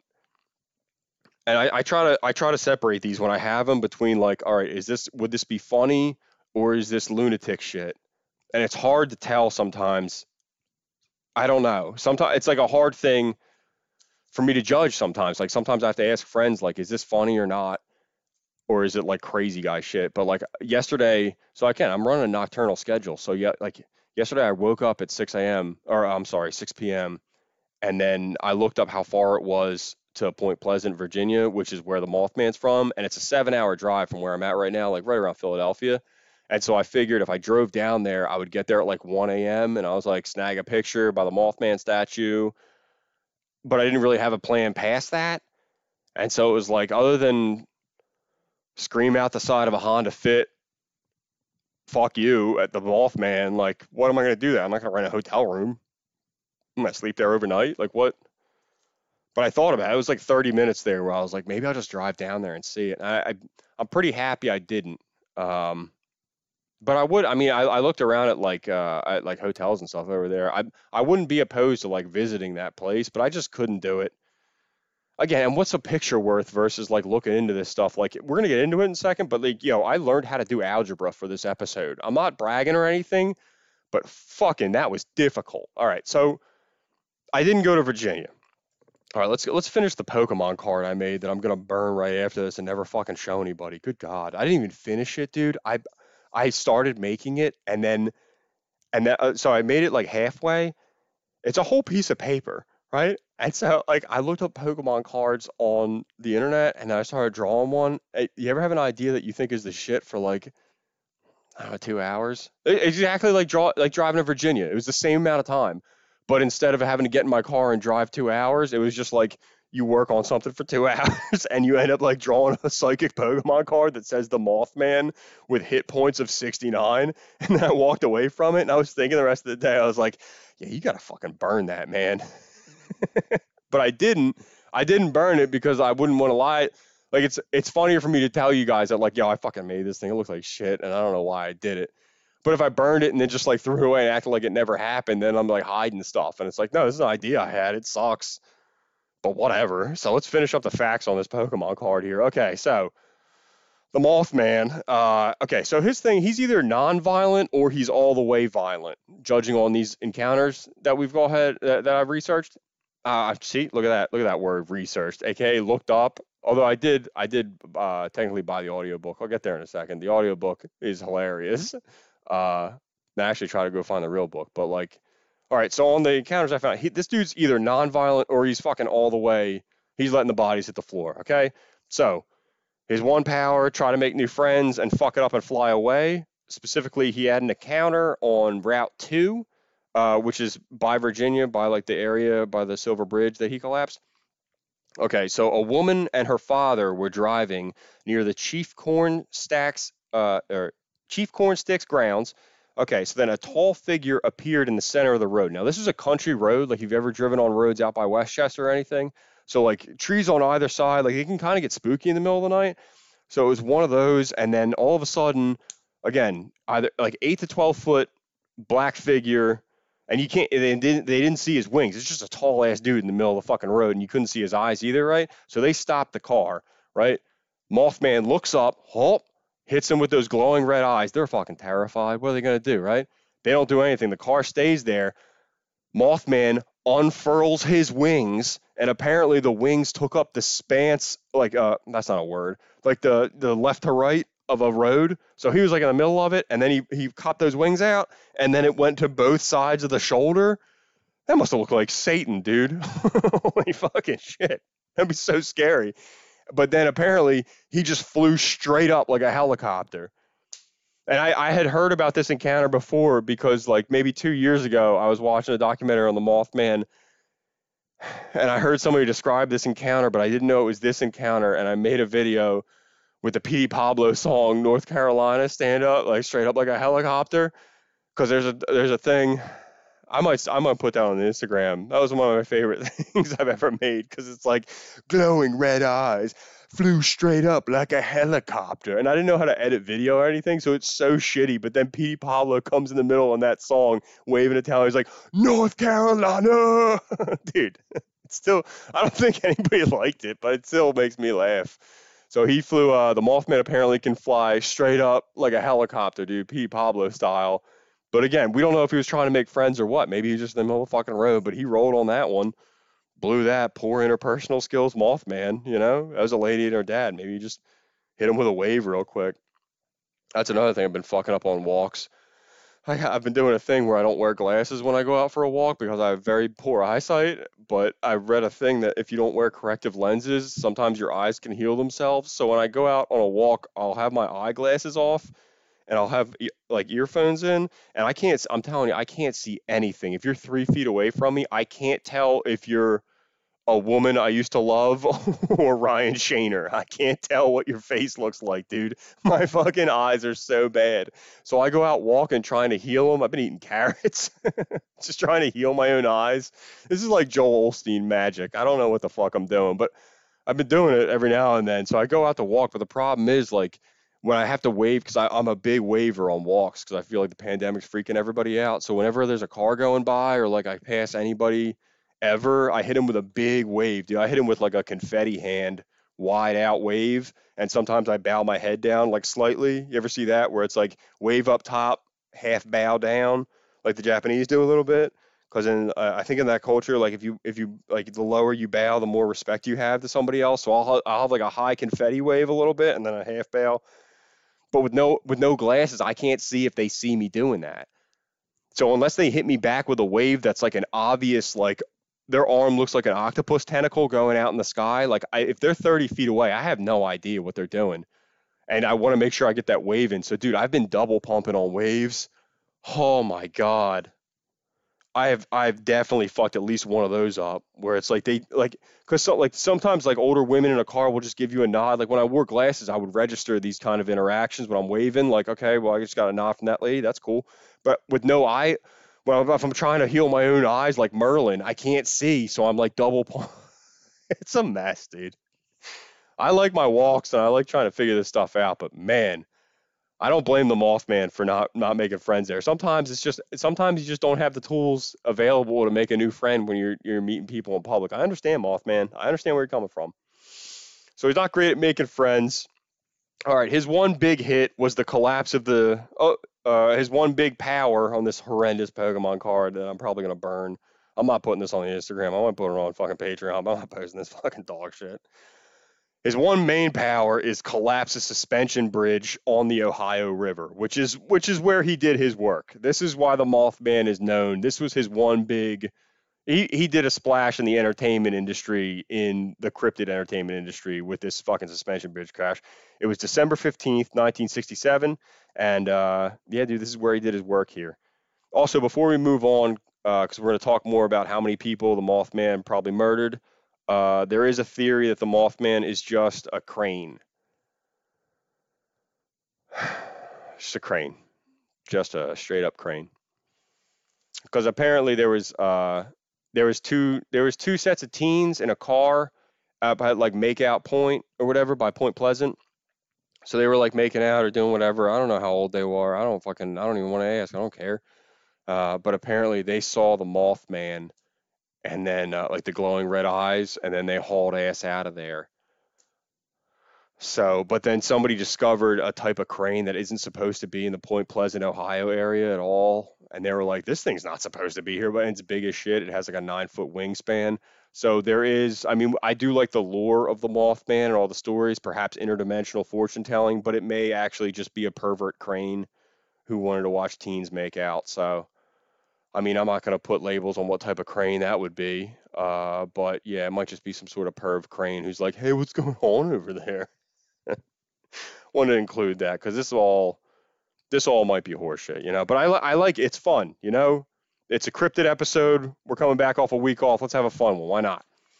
And I try to separate these when I have them between like, all right, would this be funny? Or is this lunatic shit? And it's hard to tell sometimes. I don't know. Sometimes it's like a hard thing for me to judge sometimes. Like sometimes I have to ask friends, like, is this funny or not? Or is it like crazy guy shit? But like yesterday, so I'm running a nocturnal schedule. So yeah, like yesterday I woke up at 6 a.m. or I'm sorry, 6 p.m. And then I looked up how far it was to Point Pleasant, Virginia, which is where the Mothman's from. And it's a 7-hour drive from where I'm at right now, like right around Philadelphia. And so I figured if I drove down there, I would get there at like 1 a.m. and I was like, snag a picture by the Mothman statue. But I didn't really have a plan past that. And so it was like, other than scream out the side of a Honda Fit, fuck you at the Mothman, like, what am I going to do there? I'm not going to rent a hotel room. I'm going to sleep there overnight. Like, what? But I thought about it. It was like 30 minutes there where I was like, maybe I'll just drive down there and see it. And I'm pretty happy I didn't. But I looked around at like hotels and stuff over there. I wouldn't be opposed to like visiting that place, but I just couldn't do it. Again, and what's a picture worth versus like looking into this stuff? Like we're gonna get into it in a second, but like, I learned how to do algebra for this episode. I'm not bragging or anything, but fucking that was difficult. All right, so I didn't go to Virginia. All right, let's finish the Pokemon card I made that I'm gonna burn right after this and never fucking show anybody. Good God, I didn't even finish it, dude. I started making it so I made it like halfway. It's a whole piece of paper, right? And so like I looked up Pokemon cards on the internet and I started drawing one. You ever have an idea that you think is the shit for like, I don't know, 2 hours? Exactly like driving to Virginia. It was the same amount of time, but instead of having to get in my car and drive 2 hours, it was just like you work on something for 2 hours and you end up like drawing a psychic Pokemon card that says the Mothman with hit points of 69. And then I walked away from it and I was thinking the rest of the day, I was like, yeah, you gotta fucking burn that, man. But I didn't burn it because I wouldn't want to lie. Like it's funnier for me to tell you guys that like, yo, I fucking made this thing. It looks like shit and I don't know why I did it. But if I burned it and then just like threw it away and acted like it never happened, then I'm like hiding stuff. And it's like, no, this is an idea I had. It sucks. But whatever. So let's finish up the facts on this Pokemon card here. Okay, so the Mothman. Okay, so his thing, he's either non-violent or he's all the way violent, judging on these encounters that we've all had that I've researched. See, look at that word, researched, aka looked up. Although I did technically buy the audiobook. I'll get there in a second. The audiobook is hilarious. I actually try to go find the real book, but like, all right, so on the encounters I found, this dude's either non-violent or he's fucking all the way. He's letting the bodies hit the floor, okay? So His one power, try to make new friends and fuck it up and fly away. Specifically, he had an encounter on Route 2, which is by Virginia, by like the area by the Silver Bridge that he collapsed. Okay, so a woman and her father were driving near the Chief Corn Sticks grounds. Okay, so then a tall figure appeared in the center of the road. Now, this is a country road, like you've ever driven on roads out by Westchester or anything. So like trees on either side, like it can kind of get spooky in the middle of the night. So it was one of those, and then all of a sudden, again, either like 8 to 12 foot black figure, and you can't. They didn't see his wings. It's just a tall ass dude in the middle of the fucking road, and you couldn't see his eyes either, right? So they stopped the car, right? Mothman looks up, hop, hits him with those glowing red eyes. They're fucking terrified. What are they gonna do, right? They don't do anything. The car stays there. Mothman unfurls his wings, and apparently the wings took up the spans, like that's not a word, like the left to right of a road. So he was like in the middle of it, and then he cut those wings out, and then it went to both sides of the shoulder. That must have looked like Satan, dude. Holy fucking shit. That'd be so scary. But then apparently he just flew straight up like a helicopter. And I had heard about this encounter before because like maybe 2 years ago, I was watching a documentary on the Mothman, and I heard somebody describe this encounter, but I didn't know it was this encounter. And I made a video with the P.D. Pablo song, North Carolina, stand up, like straight up like a helicopter. Because there's a thing, I might put that on the Instagram. That was one of my favorite things I've ever made because it's like glowing red eyes, flew straight up like a helicopter. And I didn't know how to edit video or anything, so it's so shitty. But then P.D. Pablo comes in the middle on that song, waving a towel. He's like, North Carolina. Dude, it's still, I don't think anybody liked it, but it still makes me laugh. So he flew, the Mothman apparently can fly straight up like a helicopter, dude, P.D. Pablo style. But again, we don't know if he was trying to make friends or what. Maybe he was just in the middle of the fucking road, but he rolled on that one. Blew that. Poor interpersonal skills, Mothman, you know? As a lady and her dad. Maybe you just hit him with a wave real quick. That's another thing I've been fucking up on walks. I've been doing a thing where I don't wear glasses when I go out for a walk because I have very poor eyesight. But I read a thing that if you don't wear corrective lenses, sometimes your eyes can heal themselves. So when I go out on a walk, I'll have my eyeglasses off and I'll have like earphones in, and I'm telling you, I can't see anything. If you're 3 feet away from me, I can't tell if you're a woman I used to love or Ryan Shaner. I can't tell what your face looks like, dude. My fucking eyes are so bad. So I go out walking trying to heal them. I've been eating carrots, just trying to heal my own eyes. This is like Joel Osteen magic. I don't know what the fuck I'm doing, but I've been doing it every now and then. So I go out to walk, but the problem is like when I have to wave, because I'm a big waver on walks because I feel like the pandemic's freaking everybody out. So whenever there's a car going by or like I pass anybody ever, I hit him with a big wave, dude. I hit him with like a confetti hand, wide out wave. And sometimes I bow my head down like slightly. You ever see that where it's like wave up top, half bow down, like the Japanese do a little bit? Because I think in that culture, like if you like the lower you bow, the more respect you have to somebody else. So I'll have like a high confetti wave a little bit and then a half bow. But with no glasses, I can't see if they see me doing that. So unless they hit me back with a wave that's like an obvious, like their arm looks like an octopus tentacle going out in the sky, like if they're 30 feet away, I have no idea what they're doing. And I want to make sure I get that wave in. So, dude, I've been double pumping on waves. Oh my God. I've definitely fucked at least one of those up where it's like they like because like sometimes like older women in a car will just give you a nod. Like when I wore glasses, I would register these kind of interactions when I'm waving. Like, okay, well, I just got a nod from that lady. That's cool. But with no eye, well, if I'm trying to heal my own eyes like Merlin, I can't see, so I'm like double. It's a mess, dude. I like my walks and I like trying to figure this stuff out, but man, I don't blame the Mothman for not making friends there. Sometimes you just don't have the tools available to make a new friend when you're meeting people in public. I understand, Mothman. I understand where you're coming from. So he's not great at making friends. All right, his one big hit was the collapse of his one big power on this horrendous Pokemon card that I'm probably gonna burn. I'm not putting this on the Instagram. I want to put it on fucking Patreon. I'm not posting this fucking dog shit. His one main power is collapse a suspension bridge on the Ohio River, which is where he did his work. This is why the Mothman is known. This was his one big, He did a splash in the entertainment industry, in the cryptid entertainment industry, with this fucking suspension bridge crash. It was December 15th, 1967, and yeah, dude, this is where he did his work here. Also, before we move on, because we're going to talk more about how many people the Mothman probably murdered, there is a theory that the Mothman is just a crane. Just a crane. Just a straight up crane. Because apparently there was two sets of teens in a car by like Makeout Point or whatever, by Point Pleasant. So they were like making out or doing whatever. I don't know how old they were. I don't even want to ask. I don't care. But apparently they saw the Mothman, and then like the glowing red eyes, and then they hauled ass out of there. So, but then somebody discovered a type of crane that isn't supposed to be in the Point Pleasant, Ohio area at all. And they were like, this thing's not supposed to be here, but it's big as shit. It has like a 9 foot wingspan. So there is, I mean, I do like the lore of the Mothman and all the stories, perhaps interdimensional fortune telling, but it may actually just be a pervert crane who wanted to watch teens make out. So, I mean, I'm not going to put labels on what type of crane that would be. But yeah, it might just be some sort of perv crane who's like, hey, what's going on over there? Want to include that because this all might be horseshit, But I like it's fun. It's a cryptid episode. We're coming back off a week off. Let's have a fun one. Why not?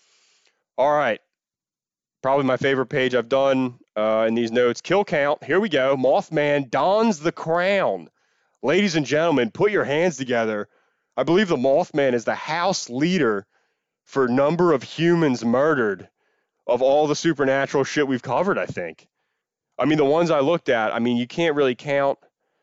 All right, probably my favorite page I've done in these notes. Kill count. Here we go. Mothman dons the crown. Ladies and gentlemen, put your hands together. I believe the Mothman is the house leader for number of humans murdered of all the supernatural shit we've covered, I think. I mean, the ones I looked at, I mean, you can't really count.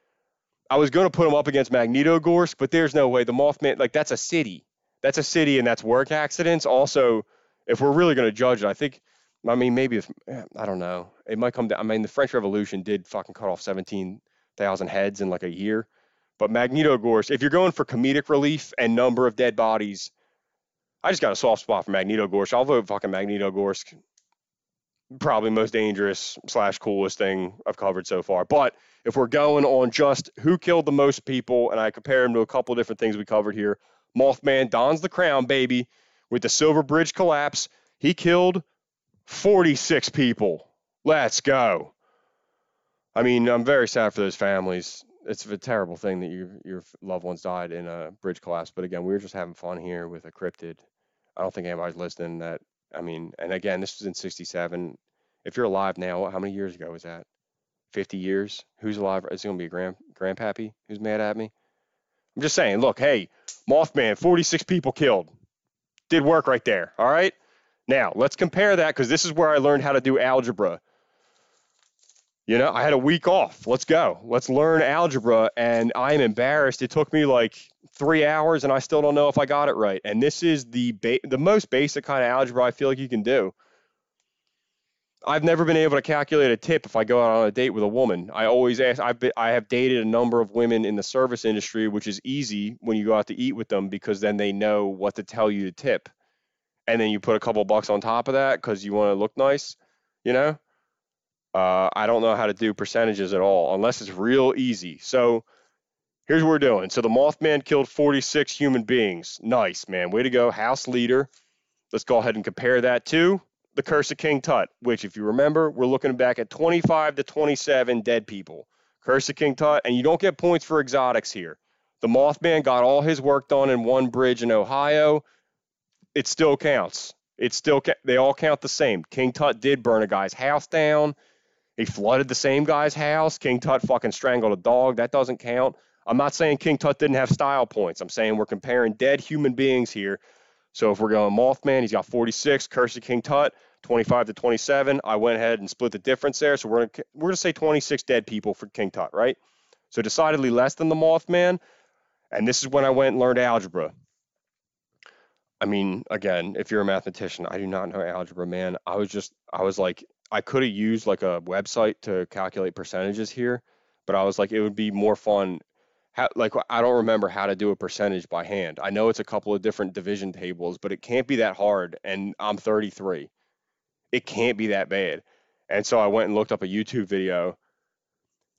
I was going to put them up against Magnitogorsk, but there's no way. The Mothman, like, that's a city. That's a city, and that's work accidents. Also, if we're really going to judge it, I mean, maybe if, I don't know. It might come down. I mean, the French Revolution did fucking cut off 17,000 heads in like a year. But Magnitogorsk, if you're going for comedic relief and number of dead bodies, I just got a soft spot for Magnitogorsk. I'll vote fucking Magnitogorsk. Probably most dangerous / coolest thing I've covered so far. But if we're going on just who killed the most people, and I compare them to a couple of different things we covered here, Mothman dons the crown, baby, with the Silver Bridge collapse. He killed 46 people. Let's go. I mean, I'm very sad for those families. It's a terrible thing that your loved ones died in a bridge collapse. But again, we were just having fun here with a cryptid. I don't think anybody's listening that. I mean, and again, this was in 67. If you're alive now, how many years ago was that? 50 years? Who's alive? It's going to be a grandpappy who's mad at me. I'm just saying, look, hey, Mothman, 46 people killed. Did work right there. All right. Now, let's compare that because this is where I learned how to do algebra. I had a week off. Let's go. Let's learn algebra. And I'm embarrassed. It took me like 3 hours and I still don't know if I got it right. And this is the most basic kind of algebra I feel like you can do. I've never been able to calculate a tip if I go out on a date with a woman. I always ask. I have dated a number of women in the service industry, which is easy when you go out to eat with them because then they know what to tell you to tip. And then you put a couple bucks on top of that because you want to look nice, I don't know how to do percentages at all unless it's real easy. So here's what we're doing. So the Mothman killed 46 human beings. Nice, man. Way to go. House leader. Let's go ahead and compare that to the Curse of King Tut, which, if you remember, we're looking back at 25 to 27 dead people. Curse of King Tut, and you don't get points for exotics here. The Mothman got all his work done in one bridge in Ohio. It still counts. They all count the same. King Tut did burn a guy's house down. He flooded the same guy's house. King Tut fucking strangled a dog. That doesn't count. I'm not saying King Tut didn't have style points. I'm saying we're comparing dead human beings here. So if we're going Mothman, he's got 46. Curse of King Tut, 25 to 27. I went ahead and split the difference there. So we're gonna say 26 dead people for King Tut, right? So decidedly less than the Mothman. And this is when I went and learned algebra. I mean, again, if you're a mathematician, I do not know algebra, man. I was like, I could have used like a website to calculate percentages here, but I was like, it would be more fun. I don't remember how to do a percentage by hand. I know it's a couple of different division tables, but it can't be that hard. And I'm 33. It can't be that bad. And so I went and looked up a YouTube video.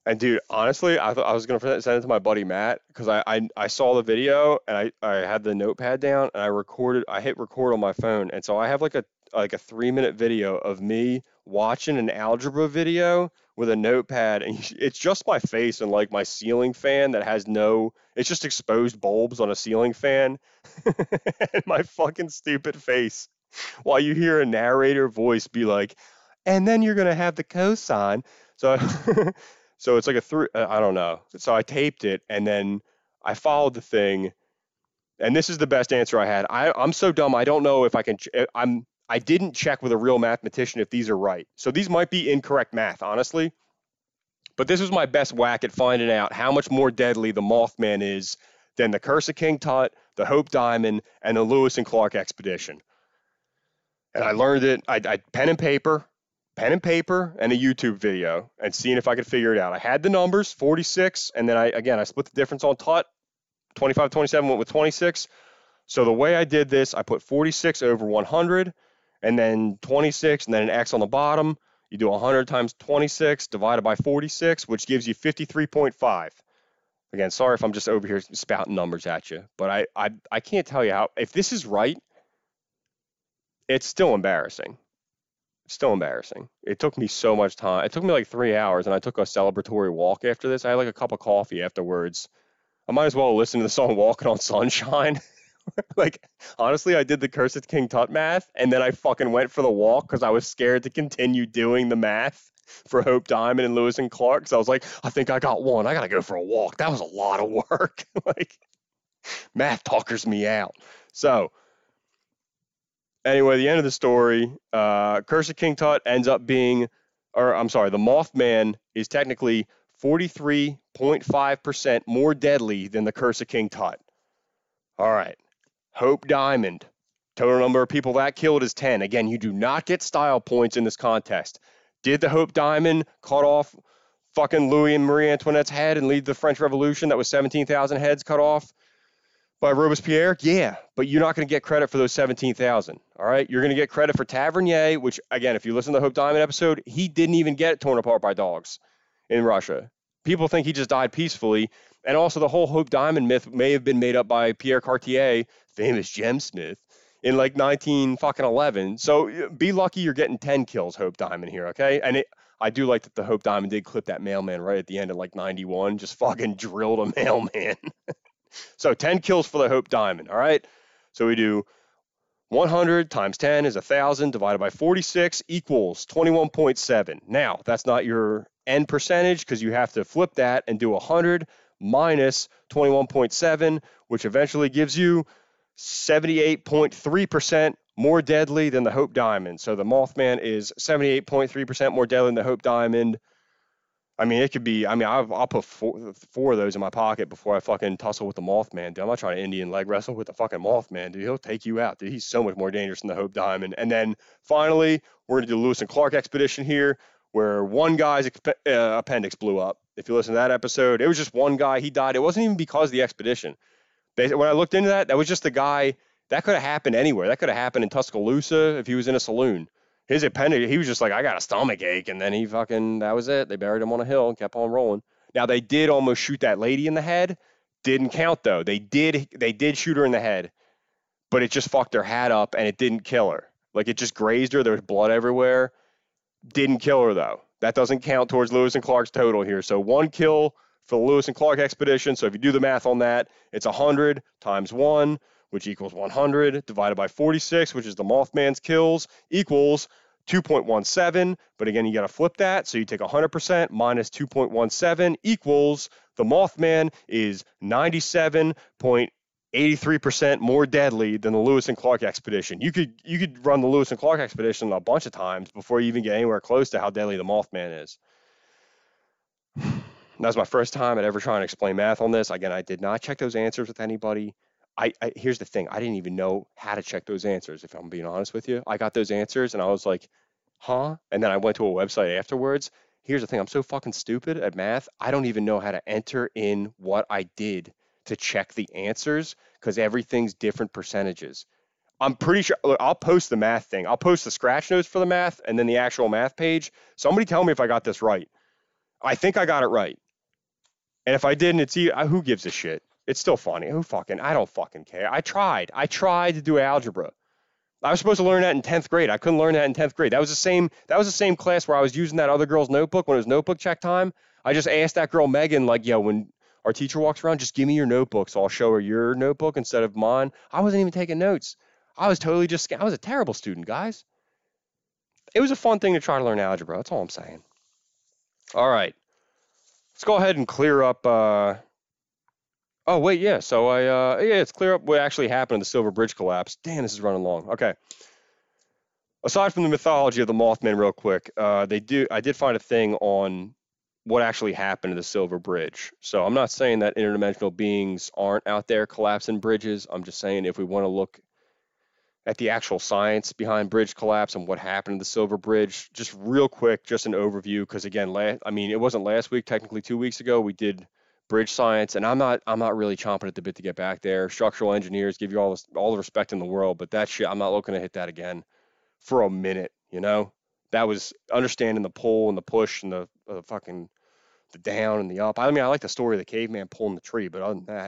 And dude, honestly, I thought I was gonna send it to my buddy Matt because I saw the video and I had the notepad down and I hit record on my phone, and so I have like a 3 minute video of me watching an algebra video with a notepad, and it's just my face and like my ceiling fan that has no, it's just exposed bulbs on a ceiling fan, and my fucking stupid face while you hear a narrator voice be like, and then you're gonna have the cosine. So, so it's like a three. I don't know. So I taped it, and then I followed the thing, and this is the best answer I had. I'm so dumb. I don't know if I can. I didn't check with a real mathematician if these are right. So these might be incorrect math, honestly. But this was my best whack at finding out how much more deadly the Mothman is than the Curse of King Tut, the Hope Diamond, and the Lewis and Clark expedition. And I learned it. I pen and paper, and a YouTube video, and seeing if I could figure it out. I had the numbers, 46, and then I split the difference on Tut. 25, 27 went with 26. So the way I did this, I put 46 over 100, and then 26, and then an X on the bottom. You do 100 times 26 divided by 46, which gives you 53.5. Again, sorry if I'm just over here spouting numbers at you, but I can't tell you how, if this is right, it's still embarrassing. Still embarrassing. It took me so much time. It took me like 3 hours, and I took a celebratory walk after this. I had like a cup of coffee afterwards. I might as well listen to the song Walking on Sunshine. Like, honestly, I did the Curse of King Tut math, and then I fucking went for the walk because I was scared to continue doing the math for Hope Diamond and Lewis and Clark. So I was like, I think I got one. I got to go for a walk. That was a lot of work. Like, math talkers me out. So, anyway, the end of the story, Curse of King Tut ends up being, or I'm sorry, the Mothman is technically 43.5% more deadly than the Curse of King Tut. All right. Hope Diamond. Total number of people that killed is 10. Again, you do not get style points in this contest. Did the Hope Diamond cut off fucking Louis and Marie Antoinette's head and lead the French Revolution that was 17,000 heads cut off by Robespierre? Yeah, but you're not going to get credit for those 17,000. All right, you're going to get credit for Tavernier, which, again, if you listen to the Hope Diamond episode, he didn't even get torn apart by dogs in Russia. People think he just died peacefully, and also the whole Hope Diamond myth may have been made up by Pierre Cartier, famous gemsmith, in like 1911. So be lucky you're getting 10 kills, Hope Diamond here, okay? And I do like that the Hope Diamond did clip that mailman right at the end of like 91, just fucking drilled a mailman. So 10 kills for the Hope Diamond, all right? So we do 100 times 10 is 1,000 divided by 46 equals 21.7. Now, that's not your end percentage because you have to flip that and do 100 minus 21.7, which eventually gives you 78.3% more deadly than the Hope Diamond. So the Mothman is 78.3% more deadly than the Hope Diamond. I mean, it could be. I mean, I'll put four of those in my pocket before I fucking tussle with the Mothman, dude. I'm not trying to Indian leg wrestle with the fucking Mothman, dude. He'll take you out, dude. He's so much more dangerous than the Hope Diamond. And then finally, we're gonna do the Lewis and Clark expedition here, where one guy's appendix blew up. If you listen to that episode, it was just one guy. He died. It wasn't even because of the expedition. Basically, when I looked into that, that was just the guy. That could have happened anywhere. That could have happened in Tuscaloosa if he was in a saloon. His appendix, he was just like, I got a stomach ache, and then that was it. They buried him on a hill and kept on rolling. Now they did almost shoot that lady in the head. Didn't count though. They did shoot her in the head, but it just fucked her hat up and it didn't kill her. Like it just grazed her. There was blood everywhere. Didn't kill her though. That doesn't count towards Lewis and Clark's total here. So 1 kill for the Lewis and Clark expedition. So if you do the math on that, it's 100 times 1, which equals 100, divided by 46, which is the Mothman's kills, equals 2.17. But again, you got to flip that. So you take 100% minus 2.17 equals the Mothman is 97.83% more deadly than the Lewis and Clark expedition. You could run the Lewis and Clark expedition a bunch of times before you even get anywhere close to how deadly the Mothman is. That was my first time at ever trying to explain math on this. Again, I did not check those answers with anybody. Here's the thing. I didn't even know how to check those answers, if I'm being honest with you. I got those answers and I was like, huh? And then I went to a website afterwards. Here's the thing. I'm so fucking stupid at math. I don't even know how to enter in what I did to check the answers because everything's different percentages. I'm pretty sure. Look, I'll post the math thing. I'll post the scratch notes for the math and then the actual math page. Somebody tell me if I got this right. I think I got it right. And if I didn't, who gives a shit? It's still funny. I don't fucking care. I tried to do algebra. I was supposed to learn that in 10th grade. I couldn't learn that in 10th grade. That was the same class where I was using that other girl's notebook when it was notebook check time. I just asked that girl Megan, like, yo, when our teacher walks around, just give me your notebook so I'll show her your notebook instead of mine. I wasn't even taking notes. I was a terrible student, guys. It was a fun thing to try to learn algebra. That's all I'm saying. All right. Let's go ahead and clear up. Oh, wait, yeah. So let's clear up what actually happened in the Silver Bridge collapse. Damn, this is running long. Okay. Aside from the mythology of the Mothman, real quick, I did find a thing on what actually happened to the Silver Bridge. So I'm not saying that interdimensional beings aren't out there collapsing bridges. I'm just saying if we want to look at the actual science behind bridge collapse and what happened to the Silver Bridge, just real quick, just an overview. Because again, it wasn't last week. Technically, 2 weeks ago, we did bridge science, and I'm not really chomping at the bit to get back there. Structural engineers give you all the respect in the world, but that shit, I'm not looking to hit that again for a minute. That was understanding the pull and the push and the fucking the down and the up. I like the story of the caveman pulling the tree, but other than that,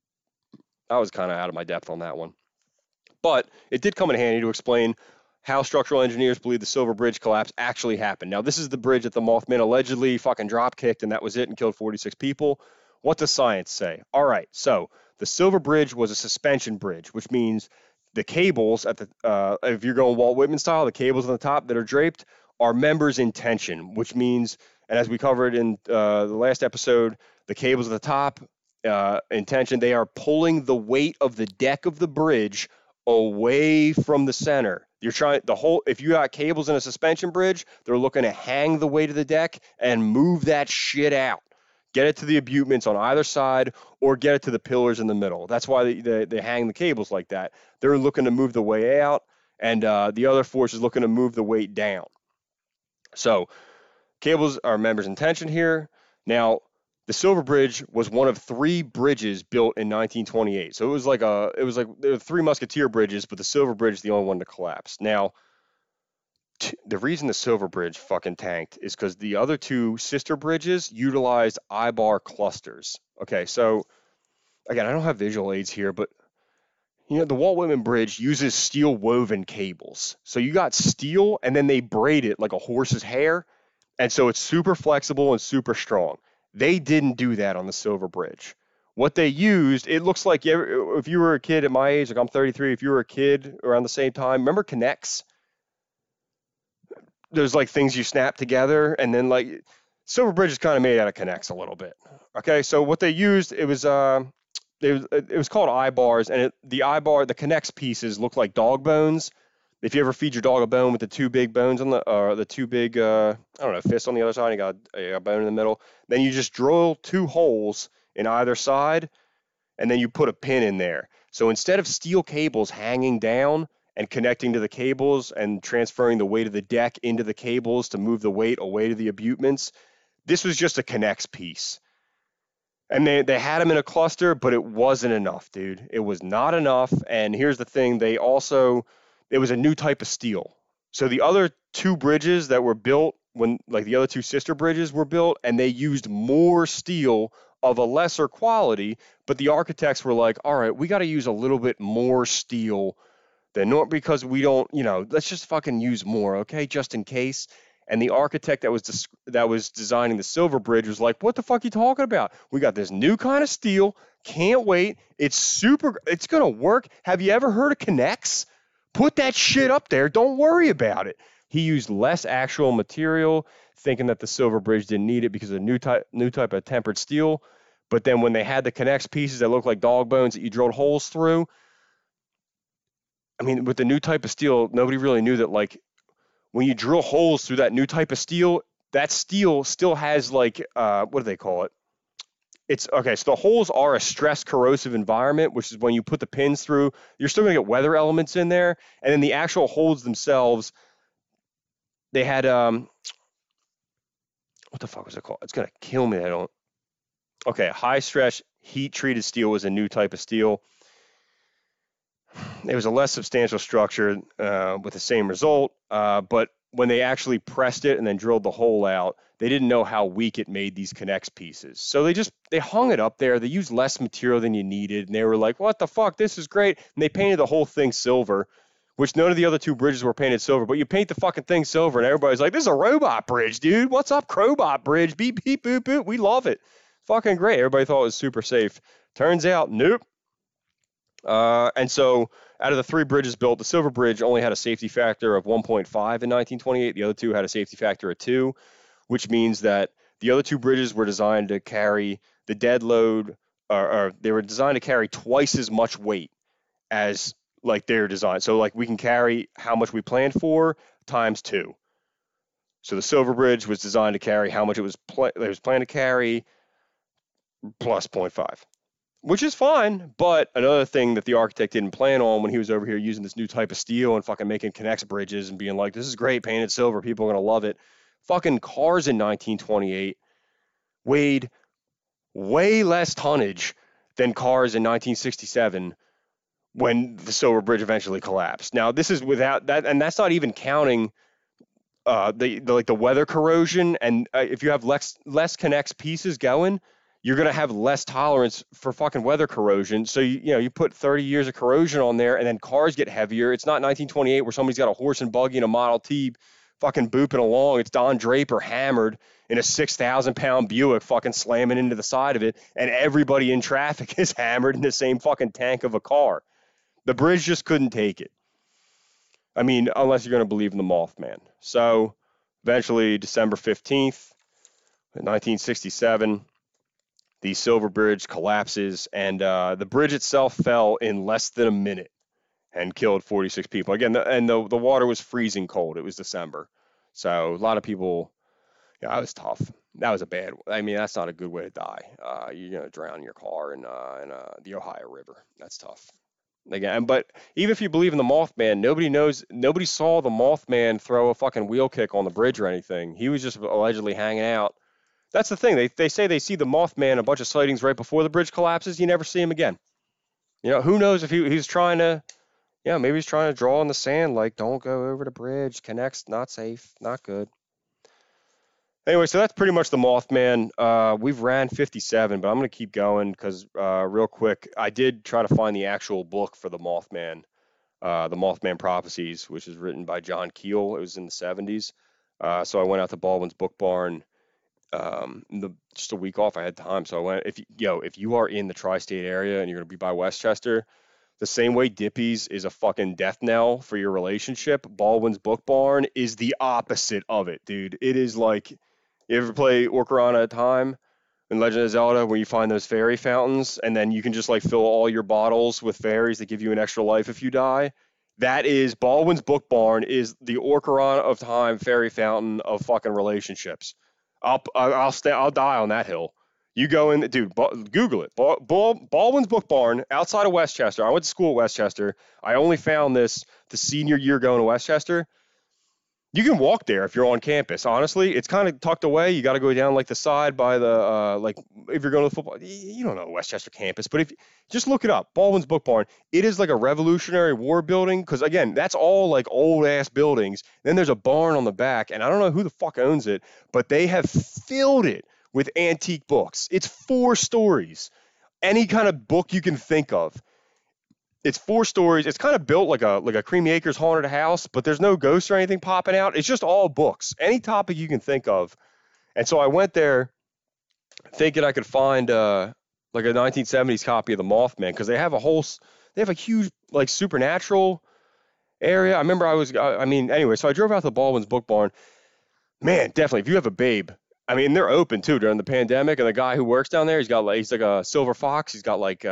I was kind of out of my depth on that one. But it did come in handy to explain how structural engineers believe the Silver Bridge collapse actually happened. Now, this is the bridge that the Mothman allegedly fucking drop kicked, and that was it, and killed 46 people. What does science say? All right, so the Silver Bridge was a suspension bridge, which means the cables at the if you're going Walt Whitman style, the cables on the top that are draped are members in tension, which means, and as we covered in the last episode, the cables at the top in tension, they are pulling the weight of the deck of the bridge away from the center. If you got cables in a suspension bridge, they're looking to hang the weight of the deck and move that shit out. Get it to the abutments on either side or get it to the pillars in the middle. That's why they hang the cables like that. They're looking to move the weight out, and the other force is looking to move the weight down. So cables are members in tension here. Now, the Silver Bridge was one of 3 bridges built in 1928. So it was like there were 3 Musketeer bridges, but the Silver Bridge is the only one to collapse. Now, the reason the Silver Bridge fucking tanked is because the other 2 sister bridges utilized I-bar clusters. Okay, so again, I don't have visual aids here, but the Walt Whitman Bridge uses steel woven cables. So you got steel, and then they braid it like a horse's hair, and so it's super flexible and super strong. They didn't do that on the Silver Bridge. What they used, it looks like if you were a kid at my age, like I'm 33, if you were a kid around the same time, remember K'NEX? There's like things you snap together, and then like Silver Bridge is kind of made out of K'NEX a little bit. Okay, so what they used, it was called I-bars, and the K'NEX pieces look like dog bones. If you ever feed your dog a bone with the 2 big bones on the 2 big fists on the other side, you got a bone in the middle. Then you just drill 2 holes in either side, and then you put a pin in there. So instead of steel cables hanging down and connecting to the cables and transferring the weight of the deck into the cables to move the weight away to the abutments, this was just a K'NEX piece. And they had them in a cluster, but it wasn't enough, dude. It was not enough. And here's the thing, it was a new type of steel. So the other 2 bridges that were built the other 2 sister bridges were built, and they used more steel of a lesser quality, but the architects were like, all right, we got to use a little bit more steel than normal because we don't, let's just fucking use more, okay, just in case. And the architect that was designing the Silver Bridge was like, what the fuck are you talking about? We got this new kind of steel. Can't wait. It's going to work. Have you ever heard of K'NEX? Put that shit up there. Don't worry about it. He used less actual material, thinking that the Silver Bridge didn't need it because of new type of tempered steel. But then when they had the K'NEX pieces that looked like dog bones that you drilled holes through, with the new type of steel, nobody really knew that, like, when you drill holes through that new type of steel, that steel still has what do they call it? It's okay. So the holes are a stress corrosive environment, which is when you put the pins through, you're still going to get weather elements in there. And then the actual holes themselves, they had, what the fuck was it called? It's going to kill me. Okay. High stress heat treated steel was a new type of steel. It was a less substantial structure with the same result, but when they actually pressed it and then drilled the hole out, they didn't know how weak it made these connects pieces. So they hung it up there. They used less material than you needed, and they were like, "What the fuck? This is great." And they painted the whole thing silver, which none of the other two bridges were painted silver. But you paint the fucking thing silver, and everybody's like, "This is a robot bridge, dude. What's up, Crowbot Bridge? Beep beep boop boop. We love it. Fucking great." Everybody thought it was super safe. Turns out, nope. And so out of the three bridges built, the Silver Bridge only had a safety factor of 1.5 in 1928. The other two had a safety factor of 2, which means that the other two bridges were designed to carry the dead load, or they were designed to carry twice as much weight as like their design. So like we can carry how much we planned for times 2. So the Silver Bridge was designed to carry how much it was planned to carry plus 0.5. Which is fine, but another thing that the architect didn't plan on when he was over here using this new type of steel and fucking making connects bridges and being like, this is great, painted silver, people are going to love it. Fucking cars in 1928 weighed way less tonnage than cars in 1967 when the Silver Bridge eventually collapsed. Now, this is without that, and that's not even counting the weather corrosion, and if you have less connects pieces going, you're going to have less tolerance for fucking weather corrosion. So, you put 30 years of corrosion on there, and then cars get heavier. It's not 1928 where somebody's got a horse and buggy and a Model T fucking booping along. It's Don Draper hammered in a 6,000-pound Buick fucking slamming into the side of it, and everybody in traffic is hammered in the same fucking tank of a car. The bridge just couldn't take it. I mean, unless you're going to believe in the Mothman. So, eventually, December 15th, 1967, the Silver Bridge collapses, and the bridge itself fell in less than a minute and killed 46 people. Again, the water was freezing cold. It was December. So a lot of people, that was tough. That was that's not a good way to die. You're going to drown your car in the Ohio River. That's tough. Again, but even if you believe in the Mothman, nobody saw the Mothman throw a fucking wheel kick on the bridge or anything. He was just allegedly hanging out. That's the thing. They say they see the Mothman, a bunch of sightings right before the bridge collapses. You never see him again. Who knows if he's trying to, maybe he's trying to draw in the sand, like, don't go over the bridge. Connects, not safe, not good. Anyway, so that's pretty much the Mothman. We've ran 57, but I'm going to keep going because real quick, I did try to find the actual book for the Mothman Prophecies, which is written by John Keel. It was in the 70s. So I went out to Baldwin's Book Barn. Just a week off, I had time, so I went. If you are in the tri-state area and you're gonna be by Westchester, the same way Dippy's is a fucking death knell for your relationship, Baldwin's Book Barn is the opposite of it, dude. It is like, you ever play Ocarina of Time in Legend of Zelda, where you find those fairy fountains and then you can just like fill all your bottles with fairies that give you an extra life if you die? That is Baldwin's Book Barn is the Ocarina of Time fairy fountain of fucking relationships. I'll die on that hill. You go in, dude. Google it. Baldwin's Book Barn outside of Westchester. I went to school at Westchester. I only found this the senior year going to Westchester. You can walk there if you're on campus. Honestly, it's kind of tucked away. You got to go down like the side by the like if you're going to the football. You don't know the Westchester campus, but if just look it up, Baldwin's Book Barn. It is like a Revolutionary War building because again, that's all like old ass buildings. Then there's a barn on the back, and I don't know who the fuck owns it, but they have filled it with antique books. It's 4 stories, any kind of book you can think of. It's 4 stories. It's kind of built like a Creamy Acres haunted house, but there's no ghosts or anything popping out. It's just all books, any topic you can think of. And so I went there thinking I could find like a 1970s copy of the Mothman because they have a huge like supernatural area. I remember anyway, so I drove out to Baldwin's Book Barn. Man, definitely, if you have a babe, I mean, they're open too during the pandemic. And the guy who works down there, he's like a silver fox. He's got like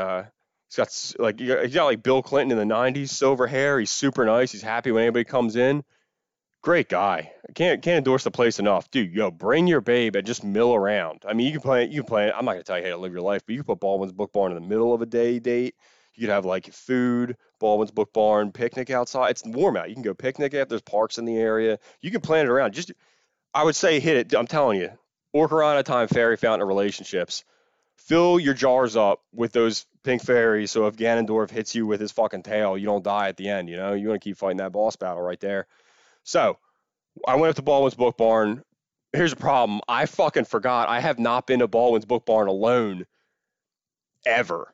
Bill Clinton in the 90s, silver hair. He's super nice. He's happy when anybody comes in. Great guy. I can't endorse the place enough. Dude, bring your babe and just mill around. I mean, you can plan it. I'm not going to tell you how to live your life, but you can put Baldwin's Book Barn in the middle of a day date. You could have like food, Baldwin's Book Barn, picnic outside. It's warm out. You can go picnic if there's parks in the area. You can plan it around. I would say hit it. I'm telling you, Ocarina of Time fairy fountain of relationships. Fill your jars up with those pink fairies, so if Ganondorf hits you with his fucking tail, you don't die at the end. You want to keep fighting that boss battle right there. So I went up to Baldwin's Book Barn. Here's a problem. I fucking forgot. I have not been to Baldwin's Book Barn alone ever.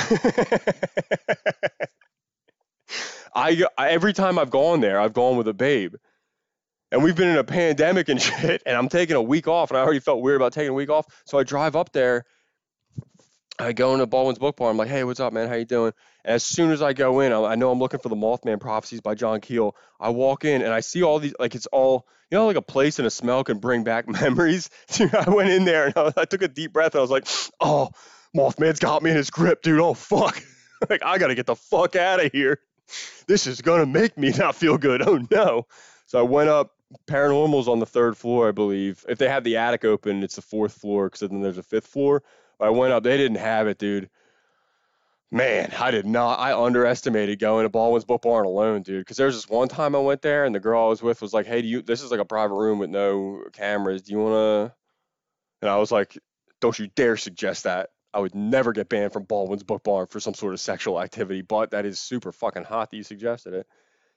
Every time I've gone there, I've gone with a babe. And we've been in a pandemic and shit, and I'm taking a week off, and I already felt weird about taking a week off. So I drive up there. I go into Baldwin's Book Barn. I'm like, hey, what's up, man? How you doing? And as soon as I go in, I know I'm looking for the Mothman Prophecies by John Keel. I walk in, and I see all these, like, it's all, like a place and a smell can bring back memories. Dude, I went in there, and I took a deep breath, and I was like, oh, Mothman's got me in his grip, dude. Oh, fuck. Like, I got to get the fuck out of here. This is going to make me not feel good. Oh, no. So I went up. Paranormal's on the 3rd floor, I believe. If they have the attic open, it's the 4th floor, because then there's a 5th floor. I went up. They didn't have it, dude. Man, I did not. I underestimated going to Baldwin's Book Barn alone, dude. Because there's this one time I went there, and the girl I was with was like, hey, this is like a private room with no cameras. Do you want to? And I was like, don't you dare suggest that. I would never get banned from Baldwin's Book Barn for some sort of sexual activity, but that is super fucking hot that you suggested it.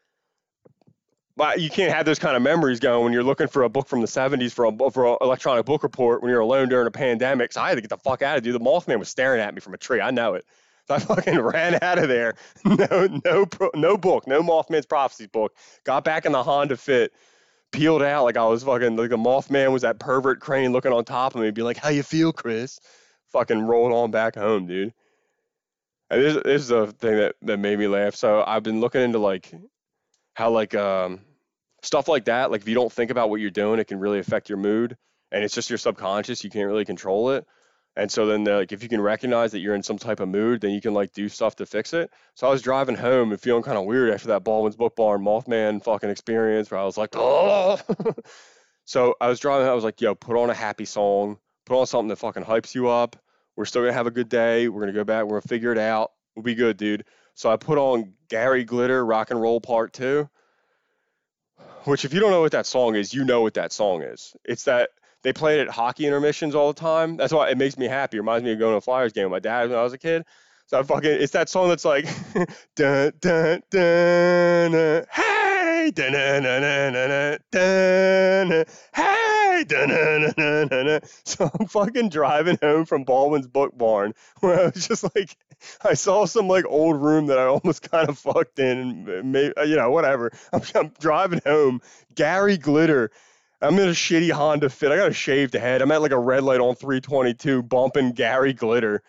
But you can't have those kind of memories going when you're looking for a book from the 70s for an electronic book report when you're alone during a pandemic. So I had to get the fuck out of it, dude. The Mothman was staring at me from a tree. I know it. So I fucking ran out of there. No book, no Mothman's Prophecies book. Got back in the Honda Fit, peeled out like I was fucking, like the Mothman was that pervert crane looking on top of me, be like, how you feel, Chris? Fucking rolled on back home, dude. And this is the thing that made me laugh. So I've been looking into like how like stuff like that, like if you don't think about what you're doing, it can really affect your mood, and it's just your subconscious. You can't really control it. And so then like if you can recognize that you're in some type of mood, then you can like do stuff to fix it. So I was driving home and feeling kind of weird after that Baldwin's Book Barn Mothman fucking experience where I was like, oh. So I was driving, I was like, yo, put on a happy song, put on something that fucking hypes you up. We're still gonna have a good day. We're gonna go back, we're gonna figure it out. We'll be good, dude. So I put on Gary Glitter Rock and Roll Part 2. Which, if you don't know what that song is, you know what that song is. It's that they play it at hockey intermissions all the time. That's why it makes me happy. It reminds me of going to a Flyers game with my dad when I was a kid. So it's that song that's like, dun, dun, dun, hey, dun, dun, dun, dun, dun, dun, hey, dun, dun, dun, dun, dun. So I'm fucking driving home from Baldwin's Book Barn where I was just like, I saw some like old room that I almost kind of fucked in, and maybe, whatever. I'm driving home. Gary Glitter. I'm in a shitty Honda Fit. I got a shaved head. I'm at like a red light on 322 bumping Gary Glitter.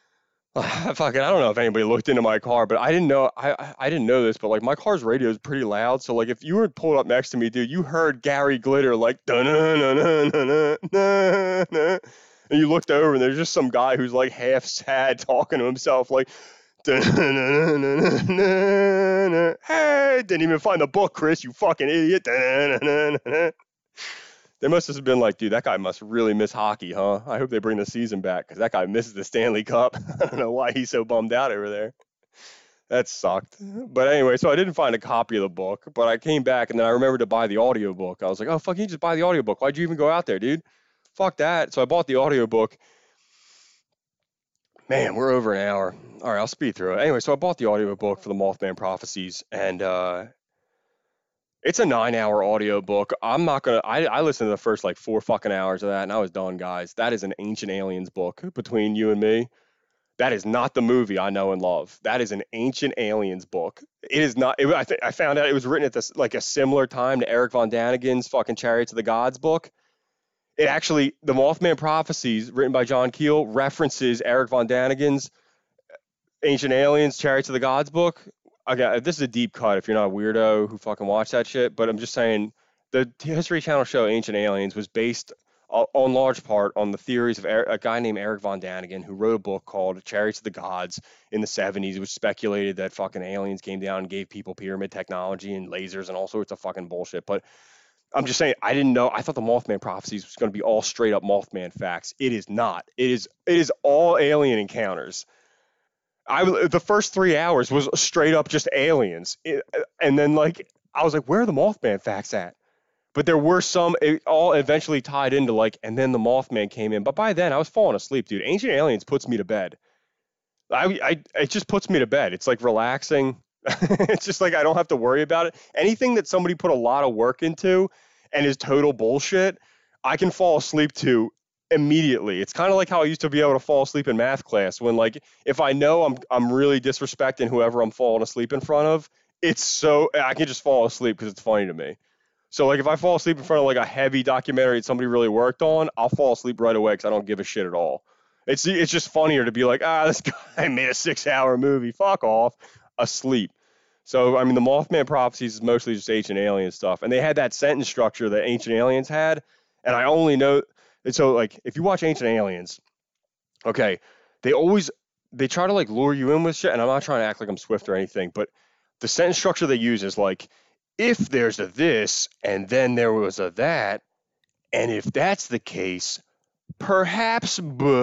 I don't know if anybody looked into my car, but I didn't know. I didn't know this, but like my car's radio is pretty loud. So like if you were pulled up next to me, dude, you heard Gary Glitter like dun dun dun dun dun dun. And you looked over, and there's just some guy who's like half sad talking to himself, like, hey, didn't even find the book, Chris, you fucking idiot. They must have been like, dude, that guy must really miss hockey, huh? I hope they bring the season back because that guy misses the Stanley Cup. I don't know why he's so bummed out over there. That sucked. But anyway, so I didn't find a copy of the book, but I came back, and then I remembered to buy the audiobook. I was like, oh, fuck, you just buy the audiobook. Why'd you even go out there, dude? Fuck that. So I bought the audiobook. Man, we're over an hour. All right, I'll speed through it. Anyway, so I bought the audiobook for the Mothman Prophecies, and it's a 9-hour audiobook. I'm not going to, I listened to the first like 4 fucking hours of that, and I was done, guys. That is an Ancient Aliens book between you and me. That is not the movie I know and love. That is an Ancient Aliens book. It is not, I found out it was written at this, like a similar time to Eric Von Daniken's fucking Chariots of the Gods book. It actually, the Mothman Prophecies, written by John Keel, references Eric Von Daniken's Ancient Aliens, Chariots of the Gods book. Okay, this is a deep cut if you're not a weirdo who fucking watch that shit, but I'm just saying the History Channel show Ancient Aliens was based on large part on the theories of a guy named Eric Von Daniken who wrote a book called Chariots of the Gods in the 70s, which speculated that fucking aliens came down and gave people pyramid technology and lasers and all sorts of fucking bullshit. But I'm just saying, I didn't know. I thought the Mothman Prophecies was going to be all straight up Mothman facts. It is not. It is all alien encounters. The first 3 hours was straight up just aliens, and then like I was like, where are the Mothman facts at? But there were some. It all eventually tied into like, and then the Mothman came in. But by then I was falling asleep, dude. Ancient Aliens puts me to bed. It just puts me to bed. It's like relaxing. It's just like I don't have to worry about it. Anything that somebody put a lot of work into and is total bullshit, I can fall asleep to immediately. It's kind of like how I used to be able to fall asleep in math class when like if I know I'm really disrespecting whoever I'm falling asleep in front of, it's so I can just fall asleep because it's funny to me. So like if I fall asleep in front of like a heavy documentary that somebody really worked on, I'll fall asleep right away because I don't give a shit at all. It's just funnier to be like, this guy made a 6-hour movie. Fuck off, asleep. So I mean, the Mothman Prophecies is mostly just Ancient Alien stuff, and they had that sentence structure that Ancient Aliens had, and I only know. And so like if you watch Ancient Aliens, okay, they always they try to like lure you in with shit, and I'm not trying to act like I'm Swift or anything, but the sentence structure they use is like, if there's a this and then there was a that, and if that's the case, perhaps,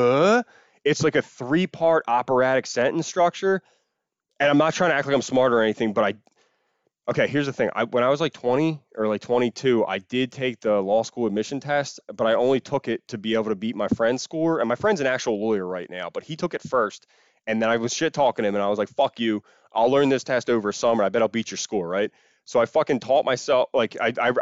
it's like a 3-part operatic sentence structure. And I'm not trying to act like I'm smart or anything, but okay, here's the thing. When I was like 20 or like 22, I did take the law school admission test, but I only took it to be able to beat my friend's score. And my friend's an actual lawyer right now, but he took it first. And then I was shit talking him, and I was like, fuck you. I'll learn this test over summer. I bet I'll beat your score, right? So I fucking taught myself. Like,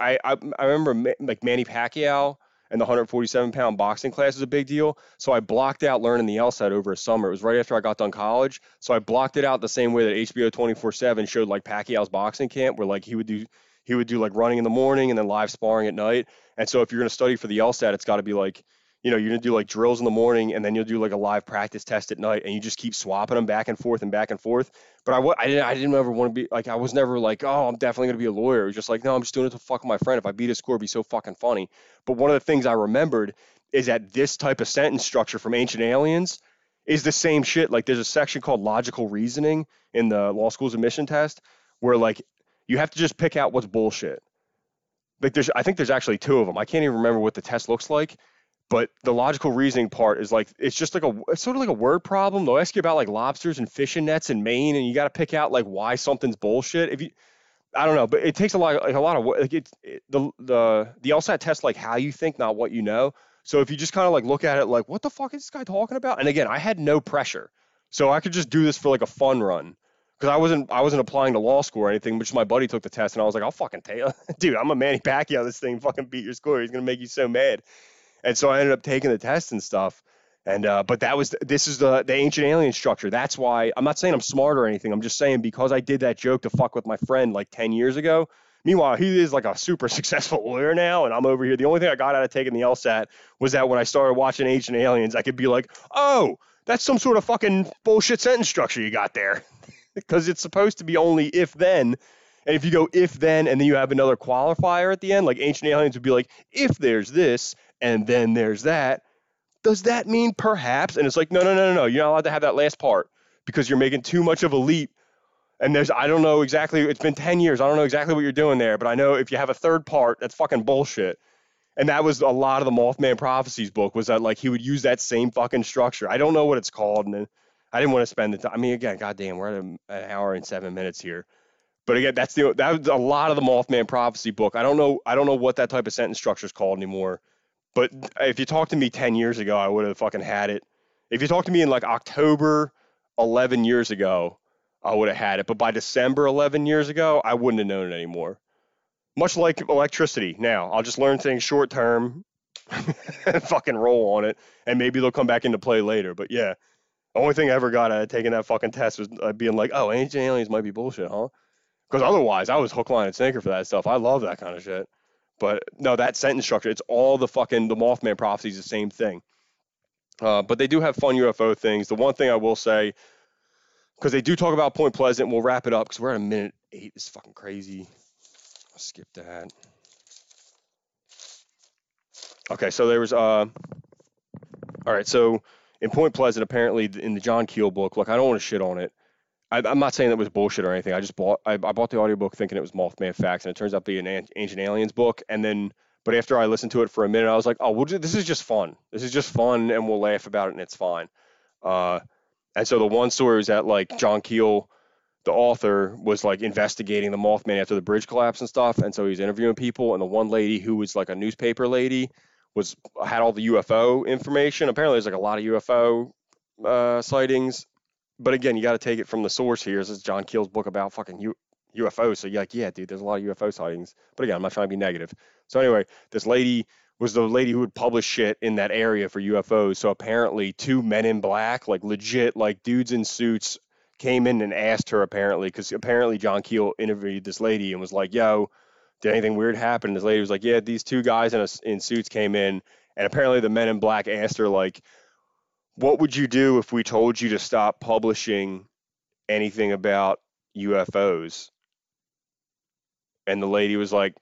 I remember like Manny Pacquiao and the 147-pound boxing class is a big deal. So I blocked out learning the LSAT over a summer. It was right after I got done college. So I blocked it out the same way that HBO 24/7 showed like Pacquiao's boxing camp, where like he would do like running in the morning and then live sparring at night. And so if you're going to study for the LSAT, it's got to be like, you're going to do like drills in the morning and then you'll do like a live practice test at night, and you just keep swapping them back and forth and back and forth. But I didn't ever want to be like, I was never like, oh, I'm definitely going to be a lawyer. It was just like, no, I'm just doing it to fuck with my friend. If I beat his score, it'd be so fucking funny. But one of the things I remembered is that this type of sentence structure from Ancient Aliens is the same shit. Like there's a section called logical reasoning in the law school's admission test where like you have to just pick out what's bullshit. Like I think there's actually 2 of them. I can't even remember what the test looks like. But the logical reasoning part is like, it's just like it's sort of like a word problem. They'll ask you about like lobsters and fishing nets in Maine, and you got to pick out like why something's bullshit. I don't know, but it takes a lot of like the LSAT test like how you think, not what you know. So if you just kind of like look at it like, what the fuck is this guy talking about? And again, I had no pressure, so I could just do this for like a fun run because I wasn't applying to law school or anything. But just my buddy took the test, and I was like, I'll fucking tell you, dude, I'm a Manny Pacquiao. This thing fucking beat your score. He's gonna make you so mad. And so I ended up taking the test and stuff. And but this is the Ancient Alien structure. That's why I'm not saying I'm smart or anything. I'm just saying because I did that joke to fuck with my friend like 10 years ago. Meanwhile, he is like a super successful lawyer now, and I'm over here. The only thing I got out of taking the LSAT was that when I started watching Ancient Aliens, I could be like, oh, that's some sort of fucking bullshit sentence structure you got there. Because it's supposed to be only if then. And if you go if then and then you have another qualifier at the end, like Ancient Aliens would be like, if there's this and then there's that, does that mean perhaps? And it's like, no. You're not allowed to have that last part because you're making too much of a leap. And I don't know exactly, it's been 10 years. I don't know exactly what you're doing there, but I know if you have a third part, that's fucking bullshit. And that was a lot of the Mothman Prophecies book was that like he would use that same fucking structure. I don't know what it's called. And I didn't want to spend the time. I mean, again, goddamn, we're at an hour and 7 minutes here. But again, that was a lot of the Mothman Prophecy book. I don't know what that type of sentence structure is called anymore. But if you talked to me 10 years ago, I would have fucking had it. If you talked to me in like October 11 years ago, I would have had it. But by December 11 years ago, I wouldn't have known it anymore. Much like electricity now. I'll just learn things short term and fucking roll on it. And maybe they'll come back into play later. But yeah, the only thing I ever got out of taking that fucking test was being like, oh, Ancient Aliens might be bullshit, huh? Because otherwise, I was hook, line, and sinker for that stuff. I love that kind of shit. But no, that sentence structure, it's all the Mothman Prophecies, the same thing. But they do have fun UFO things. The one thing I will say, because they do talk about Point Pleasant, we'll wrap it up because we're at a minute 8. It's fucking crazy. I'll skip that. Okay, so there was, all right, so in Point Pleasant, apparently in the John Keel book, look, I don't want to shit on it. I'm not saying that was bullshit or anything. I bought the audiobook thinking it was Mothman Facts, and it turns out to be an Ancient Aliens book. But after I listened to it for a minute, I was like, oh, this is just fun. This is just fun, and we'll laugh about it, and it's fine. And so the one story was that like John Keel, the author, was like investigating the Mothman after the bridge collapse and stuff, and so he was interviewing people, and the one lady who was like a newspaper lady had all the UFO information. Apparently, there's like a lot of UFO sightings. But again, you got to take it from the source here. This is John Keel's book about fucking UFOs. So you're like, yeah, dude, there's a lot of UFO sightings. But again, I'm not trying to be negative. So anyway, this lady was the lady who would publish shit in that area for UFOs. So apparently, two men in black, like legit, like dudes in suits, came in and asked her apparently, because apparently John Keel interviewed this lady and was like, yo, did anything weird happen? This lady was like, yeah, these two guys in suits came in, and apparently the men in black asked her, like, what would you do if we told you to stop publishing anything about UFOs? And the lady was like,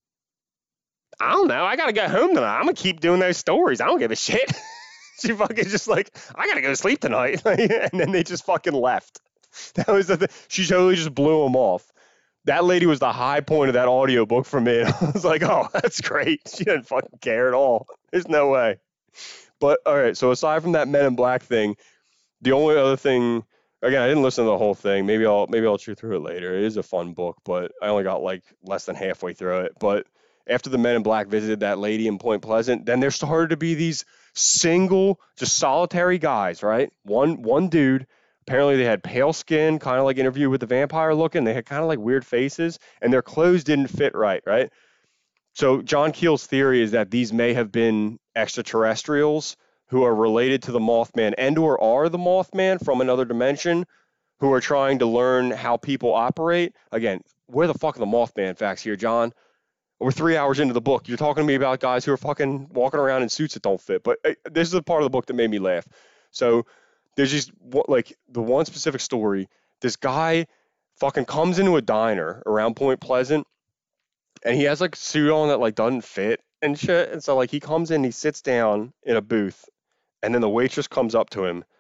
I don't know. I got to go home tonight. I'm going to keep doing those stories. I don't give a shit. She fucking just like, I got to go to sleep tonight. And then they just fucking left. That was the thing. She totally just blew them off. That lady was the high point of that audiobook for me. I was like, oh, that's great. She didn't fucking care at all. There's no way. But all right, so aside from that Men in Black thing, the only other thing, again, I didn't listen to the whole thing. Maybe I'll chew through it later. It is a fun book, but I only got like less than halfway through it. But after the Men in Black visited that lady in Point Pleasant, then there started to be these single, just solitary guys, right? One dude. Apparently they had pale skin, kind of like Interview with the Vampire looking. They had kind of like weird faces, and their clothes didn't fit right, right? So John Keel's theory is that these may have been extraterrestrials who are related to the Mothman and or are the Mothman from another dimension, who are trying to learn how people operate. Again, where the fuck are the Mothman facts here, John? We're 3 hours into the book. You're talking to me about guys who are fucking walking around in suits that don't fit. But this is the part of the book that made me laugh. So there's just like the one specific story. This guy fucking comes into a diner around Point Pleasant, and he has like a suit on that like doesn't fit and shit. And so like he comes in, he sits down in a booth, and then the waitress comes up to him,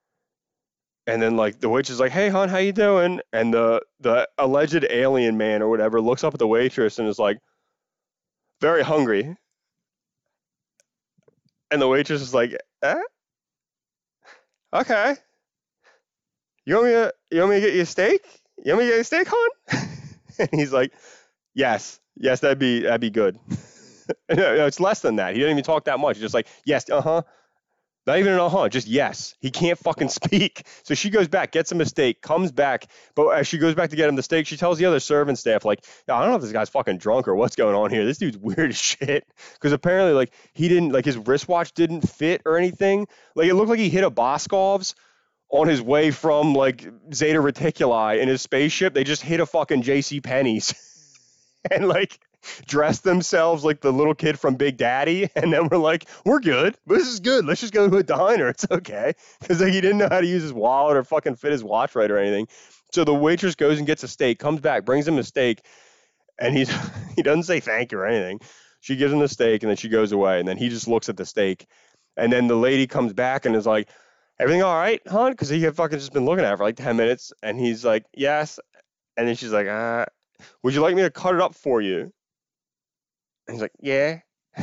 and then like the waitress is like, "Hey, hon, how you doing?" And the alleged alien man or whatever looks up at the waitress and is like, "Very hungry." And the waitress is like, okay. You want me to get you a steak? You want me to get you a steak, hon?" And he's like, yes, that'd be good. No, it's less than that. He didn't even talk that much. He's just like, yes, uh-huh. Not even an uh-huh, just yes. He can't fucking speak. So she goes back, gets him a steak, comes back, but as she goes back to get him the steak, she tells the other servant staff, like, I don't know if this guy's fucking drunk or what's going on here. This dude's weird as shit. Because apparently, like, he didn't, like, his wristwatch didn't fit or anything. Like, it looked like he hit a Boscov's on his way from, like, Zeta Reticuli in his spaceship. They just hit a fucking J.C. Penney's. And, like, dressed themselves like the little kid from Big Daddy, and then we're like, we're good. This is good. Let's just go to a diner. It's okay. Because like, he didn't know how to use his wallet or fucking fit his watch right or anything. So the waitress goes and gets a steak, comes back, brings him a steak, and he doesn't say thank you or anything. She gives him the steak, and then she goes away, and then he just looks at the steak. And then the lady comes back and is like, everything all right, hon? Because he had fucking just been looking at her for like 10 minutes, and he's like, yes. And then she's like, would you like me to cut it up for you? And he's like, yeah.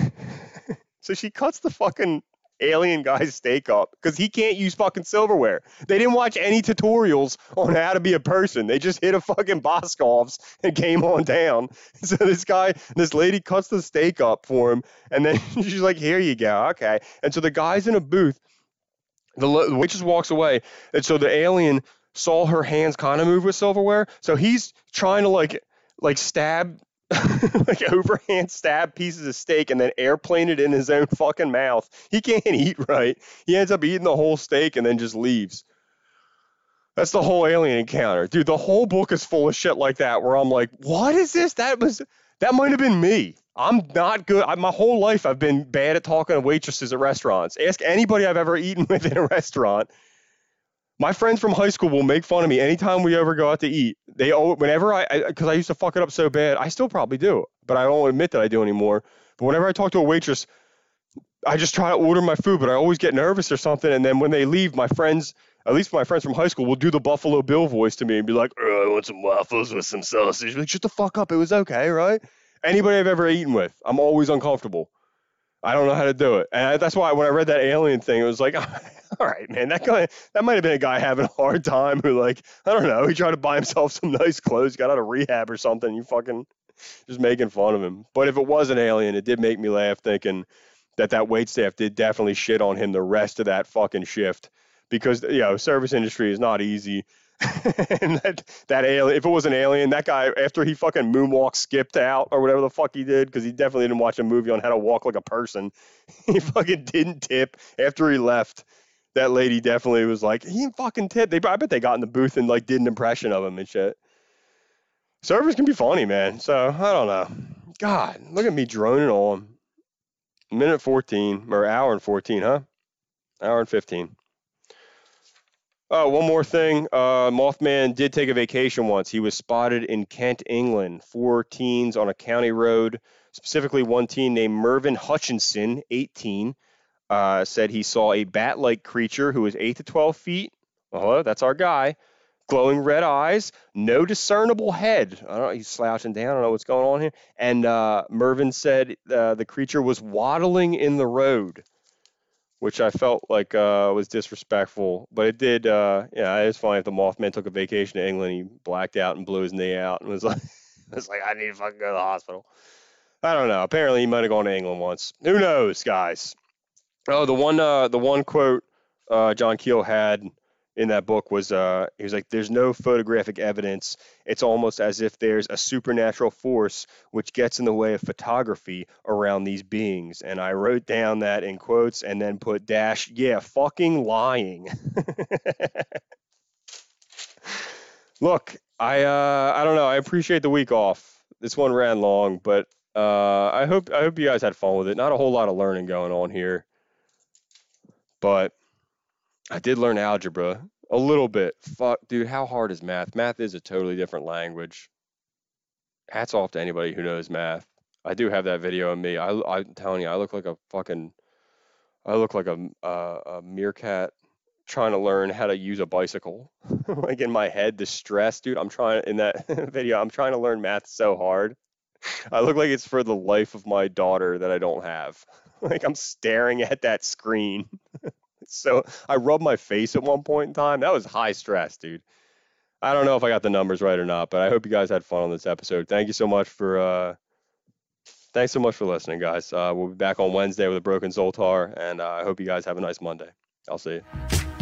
So she cuts the fucking alien guy's steak up because he can't use fucking silverware. They didn't watch any tutorials on how to be a person. They just hit a fucking Boscov's and came on down. So this lady cuts the steak up for him, and then she's like, here you go. Okay. And so the guy's in a booth. The waitress walks away, and so the alien saw her hands kind of move with silverware. So he's trying to like stab like overhand stab pieces of steak and then airplane it in his own fucking mouth. He can't eat right. He ends up eating the whole steak and then just leaves. That's the whole alien encounter. Dude, the whole book is full of shit like that where I'm like, what is this? That might have been me. I'm not good. My whole life I've been bad at talking to waitresses at restaurants. Ask anybody I've ever eaten with in a restaurant. My friends from high school will make fun of me anytime we ever go out to eat. Whenever because I used to fuck it up so bad. I still probably do, but I don't admit that I do anymore. But whenever I talk to a waitress, I just try to order my food, but I always get nervous or something. And then when they leave, my friends, at least my friends from high school, will do the Buffalo Bill voice to me and be like, I want some waffles with some sausage. Like, shut the fuck up. It was okay, right? Anybody I've ever eaten with, I'm always uncomfortable. I don't know how to do it. And that's why when I read that alien thing, it was like, all right, man, that might have been a guy having a hard time who, like, I don't know, he tried to buy himself some nice clothes, got out of rehab or something. You fucking just making fun of him. But if it was an alien, it did make me laugh thinking that waitstaff did definitely shit on him the rest of that fucking shift because, service industry is not easy. And that alien, if it was an alien, that guy, after he fucking moonwalk skipped out or whatever the fuck he did, because he definitely didn't watch a movie on how to walk like a person, he fucking didn't tip after he left. That lady definitely was like, he didn't fucking tip. I bet they got in the booth and like did an impression of him and shit. Servers can be funny, man. So I don't know. God, look at me droning on. Minute 14 or hour and 14, huh? Hour and 15. Oh, one more thing. Mothman did take a vacation once. He was spotted in Kent, England. 4 teens on a county road, specifically one teen named Mervyn Hutchinson, 18, said he saw a bat-like creature who was 8 to 12 feet. Oh, that's our guy. Glowing red eyes, no discernible head. I don't know, he's slouching down. I don't know what's going on here. And Mervyn said the creature was waddling in the road, which I felt like was disrespectful. But it did, yeah, it's funny if the Mothman took a vacation to England, he blacked out and blew his knee out and was like, I need to fucking go to the hospital. I don't know. Apparently he might have gone to England once. Who knows, guys? Oh, the one quote John Keel had in that book was he was like, there's no photographic evidence. It's almost as if there's a supernatural force which gets in the way of photography around these beings. And I wrote down that in quotes and then put dash, yeah, fucking lying. Look, I don't know. I appreciate the week off. This one ran long, but I hope you guys had fun with it. Not a whole lot of learning going on here, but I did learn algebra a little bit. Fuck, dude, how hard is math? Math is a totally different language. Hats off to anybody who knows math. I do have that video of me. I'm telling you, I look like a meerkat trying to learn how to use a bicycle. Like in my head, the stress, dude. In that video, I'm trying to learn math so hard. I look like it's for the life of my daughter that I don't have. Like I'm staring at that screen. So I rubbed my face at one point in time. That was high stress, dude. I don't know if I got the numbers right or not, but I hope you guys had fun on this episode. Thanks so much for listening, guys. We'll be back on Wednesday with a broken Zoltar, and I hope you guys have a nice Monday. I'll see you.